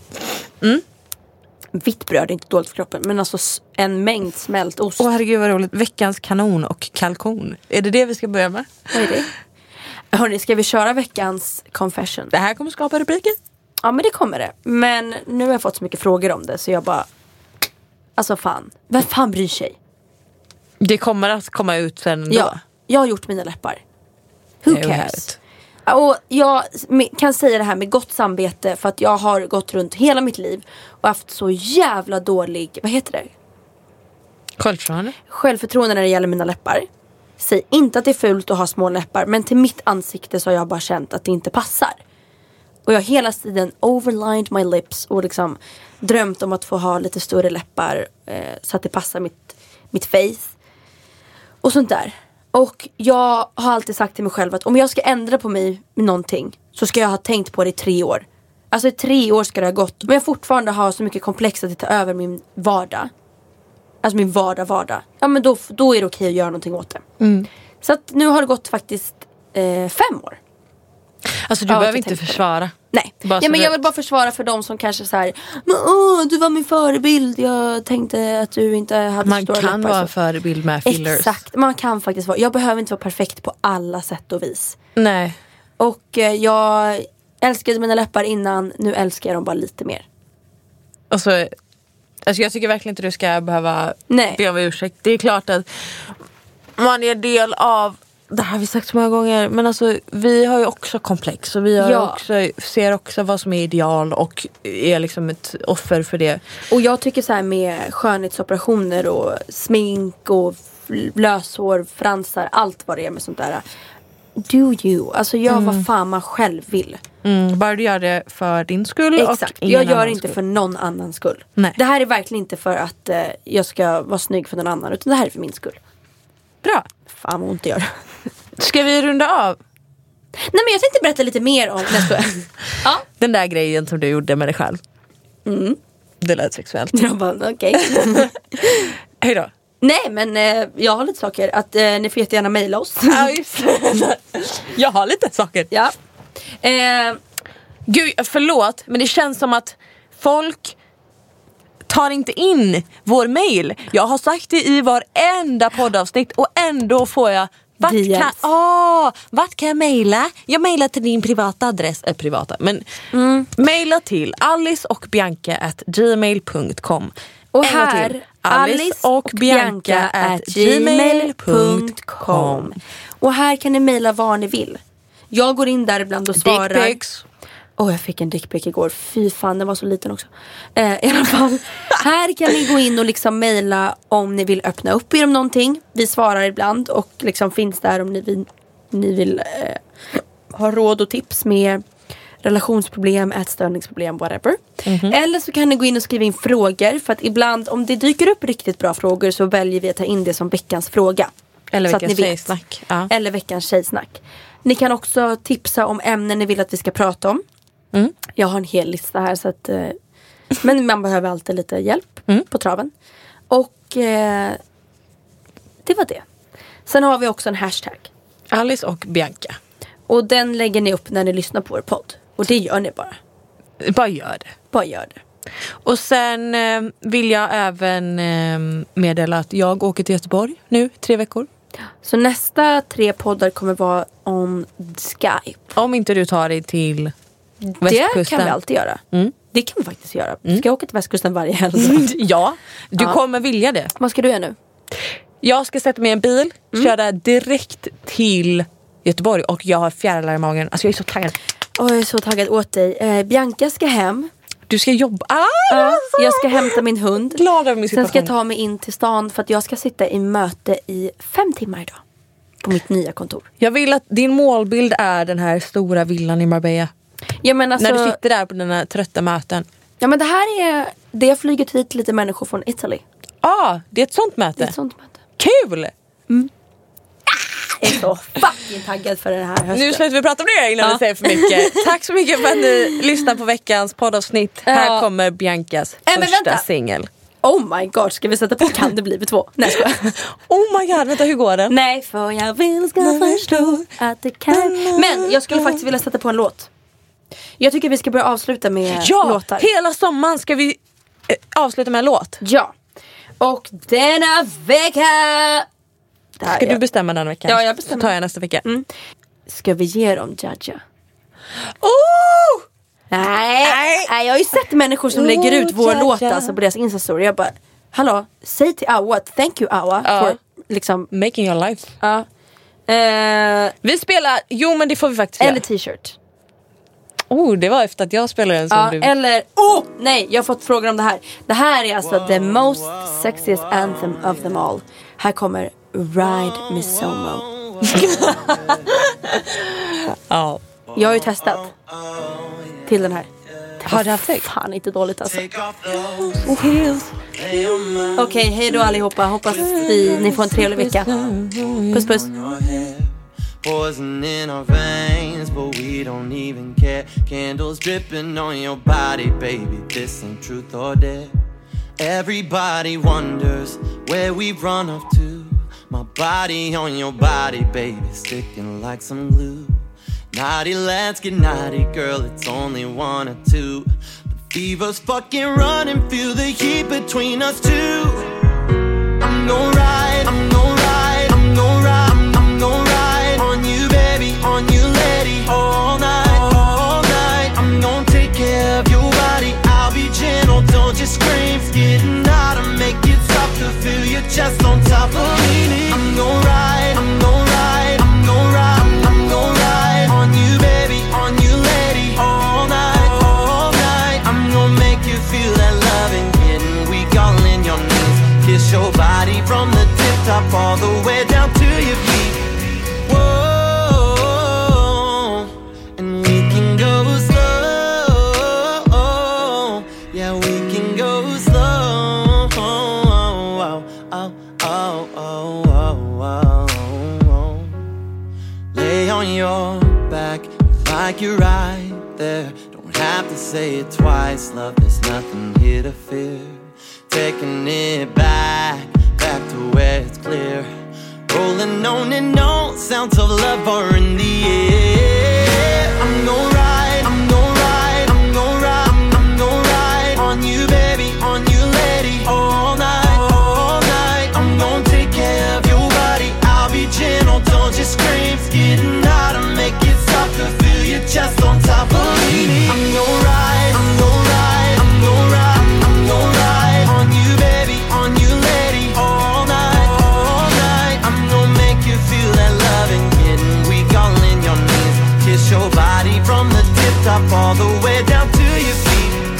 Vitt bröd är inte dåligt för kroppen. Men alltså en mängd smältost. Herregud vad roligt. Veckans kanon och kalkon. Är det vi ska börja med? Vad är det? Hörrni, ska vi köra veckans confession? Det här kommer skapa rubriker. Ja, men det kommer det. Men nu har jag fått så mycket frågor om det. Så jag bara, alltså fan. Vem fan bryr sig? Det kommer att komma ut sen ändå. Ja. Jag har gjort mina läppar. Who cares? Och jag kan säga det här med gott samvete, för att jag har gått runt hela mitt liv och haft så jävla dålig, vad heter det? Självförtroende när det gäller mina läppar. Säg inte att det är fult att ha små läppar, men till mitt ansikte så har jag bara känt att det inte passar. Och jag har hela tiden overlined my lips och liksom drömt om att få ha lite större läppar så att det passar mitt face. Och sånt där. Och jag har alltid sagt till mig själv att om jag ska ändra på mig med någonting så ska jag ha tänkt på det i 3 år. Alltså i 3 år ska det ha gått. Men jag fortfarande har så mycket komplex att det tar över min vardag. Alltså min vardag. Ja, men då är det okej att göra någonting åt det. Så att nu har det gått faktiskt 5 år. Alltså du behöver inte försvara. Nej, men jag vill bara försvara för dem som kanske så här, du var min förebild. Jag tänkte att du inte hade man stora kan vara en förebild med fillers. Exakt, man kan faktiskt vara. Jag behöver inte vara perfekt på alla sätt och vis. Nej. Och jag älskade mina läppar innan. Nu älskar jag dem bara lite mer. Alltså jag tycker verkligen inte du ska behöva be om ursäkt. Det är klart att man är del av, det här har vi sagt så många gånger, men alltså vi har ju också komplex och vi har ser också vad som är ideal och är liksom ett offer för det. Och jag tycker så här med skönhetsoperationer och smink och löshår, fransar, allt vad det är med sånt där. Do you? Alltså gör vad fan man själv vill. Bara du gör det för din skull. Exakt, jag gör inte för någon annans skull. Nej. Det här är verkligen inte för att jag ska vara snygg för någon annan, utan det här är för min skull. Bra. Fan vad ont det gör. Ska vi runda av? Nej, men jag tänkte berätta lite mer om nästa. Ja. Den där grejen som du gjorde med dig själv. Det lät sexuellt. Jag bara, okej. Hej då. Nej, men jag har lite saker att ni får jättegärna mejla oss. Ja, just. Jag har lite saker. Ja. Gud, förlåt, men det känns som att folk tar inte in vår mejl. Jag har sagt det i varenda poddavsnitt och ändå får jag vart kan jag mejla? Jag mejlar till din privata adress. Mejla till aliceochbianca@gmail.com. Och här aliceochbianca@gmail.com. Och här kan ni mejla vad ni vill. Jag går in där ibland och svarar. Dickpics. Jag fick en dickpic igår. Fy fan, den var så liten också. I alla fall, här kan ni gå in och liksom mejla om ni vill öppna upp er om någonting. Vi svarar ibland och liksom finns där om ni vill ha råd och tips med relationsproblem, ätstörningsproblem, whatever. Eller så kan ni gå in och skriva in frågor. För att ibland, om det dyker upp riktigt bra frågor, så väljer vi att ta in det som veckans fråga. Eller veckans tjejsnack. Ja. Eller veckans tjejsnack. Ni kan också tipsa om ämnen ni vill att vi ska prata om. Jag har en hel lista här, så att, men man behöver alltid lite hjälp på traven. Och det var det. Sen har vi också en hashtag. Alice och Bianca. Och den lägger ni upp när ni lyssnar på vår podd. Och det gör ni bara. Bara gör det. Och sen vill jag även meddela att jag åker till Göteborg nu 3 veckor. Så nästa 3 poddar kommer vara on Skype. Om inte du tar dig till västkusten. Det kan vi alltid göra. Det kan vi faktiskt göra. Ska jag åka till västkusten varje helg? Ja, du kommer vilja det. Vad ska du göra nu? Jag ska sätta mig i en bil, köra direkt till Göteborg och jag har fjärilar i magen. Alltså jag är så taggad. Jag är så taggad åt dig. Bianca ska hem. Du ska jobba. Jag ska hämta min hund. Glad över min situation. Sen ska jag ta mig in till stan för att jag ska sitta i möte i 5 timmar idag. På mitt nya kontor. Jag vill att din målbild är den här stora villan i Marbella. Ja, men alltså, när du sitter där på dina trötta möten. Ja, men det här är... Det har flugit hit lite människor från Italy. Det är ett sånt möte. Det är ett sånt möte. Kul! Jag är så fucking taggad för den här hösten. Nu slutar vi prata om det innan vi säger för mycket. Tack så mycket för att ni lyssnar på veckans poddavsnitt. Här kommer Biancas första singel. Oh my god, ska vi sätta på Kan det bli vid 2? Nej, ska jag. Oh my god, vänta, hur går den? Nej, för jag vill ska förstå att det kan. Men jag skulle faktiskt vilja sätta på en låt. Jag tycker vi ska börja avsluta med låtar. Hela sommaren ska vi avsluta med en låt. Ja. Och denna vecka... Ska du bestämma den veckan? Ja, jag bestämmer. Så tar jag nästa vecka. Ska vi ge dem Jaja? Oh! Nej, jag har ju sett människor som lägger ut vår låt alltså, på deras Insta-story. Jag bara, hallå, säg till Awa, thank you Awa for liksom making your life. Vi spelar, jo men det får vi faktiskt göra. Eller t-shirt. Det var efter att jag spelade en som du. Eller, nej, jag har fått frågor om det här. Det här är alltså the most sexiest anthem of them all. Här kommer Ride Me Somo. Ja. Jag har ju testat till den här. Har du haft det? Fan, inte dåligt alltså. Okej, hej då allihopa. Hoppas ni får en trevlig vecka. Puss puss. Poison in our veins, but we don't even care. Candles dripping on your body, baby. This ain't truth or dare. Everybody wonders where we run off to. My body on your body, baby, sticking like some glue. Naughty, let's get naughty, girl. It's only one or two. The fever's fucking running, feel the heat between us two. I'm gon' ride, I'm gon' ride, I'm gon' ride, I'm gon' ride on you, baby, on you, lady, all night, all night. I'm gon' take care of your body. I'll be gentle, don't just scream. It's getting hot, I'll make it stop to feel your chest on top of me. I'm gon' ride, I'm gon' ride, I'm gon' ride, I'm gon' ride on you, baby, on you, lady, all night, all night. I'm gon' make you feel that love and getting weak all in your knees. Kiss your body from the tip top all the way down to your feet. Whoa, and we can go slow. Yeah, we can go slow. Oh, oh, oh, oh, oh, oh. Lay on your back like you're right there. Don't have to say it twice, love, there's nothing here to fear. Taking it back to where it's clear. Rolling on and on, sounds of love are in the air. I'm gon' ride, I'm gon' ride, I'm gon' ride, I'm gon' ride on you, baby, on you, lady, all night, all night. I'm gon' take care of your body. I'll be gentle, don't just scream. It's getting hot, I'll make it stop to feel your chest on top of me. I'm gon' ride, I'm gon' ride, I'm gon' ride, I'm gon' ride on you, baby, on you, lady, all night, all night. I'm gon' make you feel that love and getting weak all in your knees. Kiss your body from the tip top all the way down to your feet.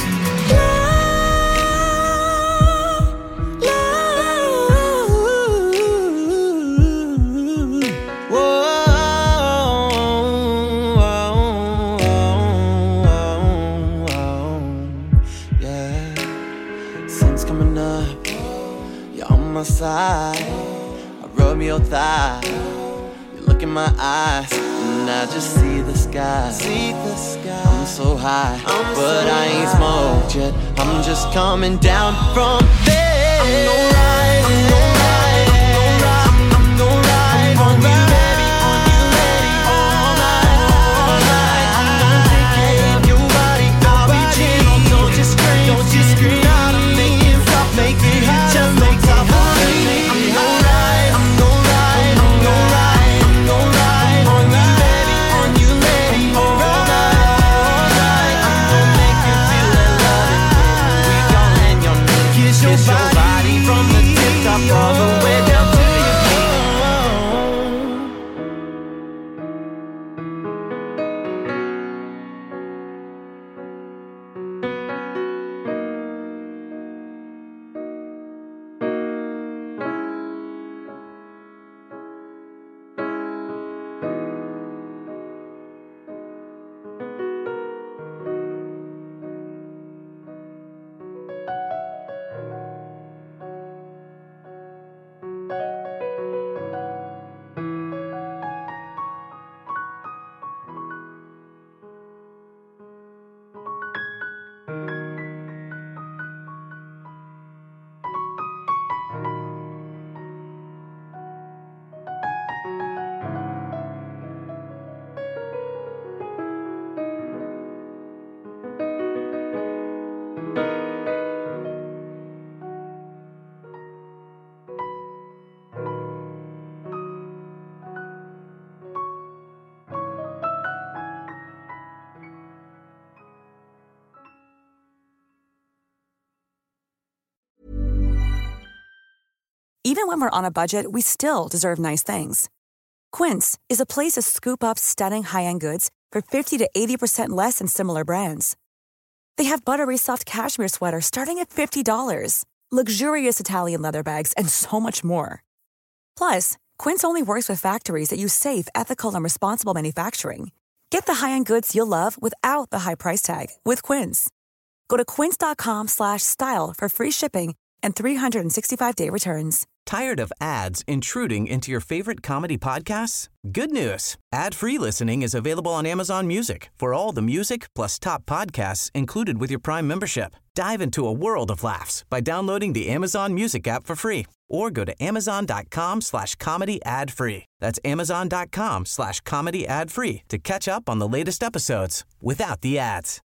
My side, I rub your thigh. You look in my eyes, and I just see the sky. See the sky. I'm so high, but I ain't smoked yet. I'm just coming down from there. I'm gon' ride, I'm gon' ride, I'm gon' ride, I'm gon' ride on you, baby, on you, lady, all night, all night. I'm gon' take care of your body. I'll be gentle, don't just scream, don't just scream. I'll make it stop, make it hot, just make it stop. All the way down to your Even when we're on a budget, we still deserve nice things. Quince is a place to scoop up stunning high-end goods for 50 to 80% less than similar brands. They have buttery soft cashmere sweaters starting at $50, luxurious Italian leather bags, and so much more. Plus, Quince only works with factories that use safe, ethical, and responsible manufacturing. Get the high-end goods you'll love without the high price tag with Quince. Go to quince.com/style for free shipping and 365-day returns. Tired of ads intruding into your favorite comedy podcasts? Good news. Ad-free listening is available on Amazon Music for all the music plus top podcasts included with your Prime membership. Dive into a world of laughs by downloading the Amazon Music app for free or go to amazon.com/comedy ad-free. That's amazon.com/comedy ad-free to catch up on the latest episodes without the ads.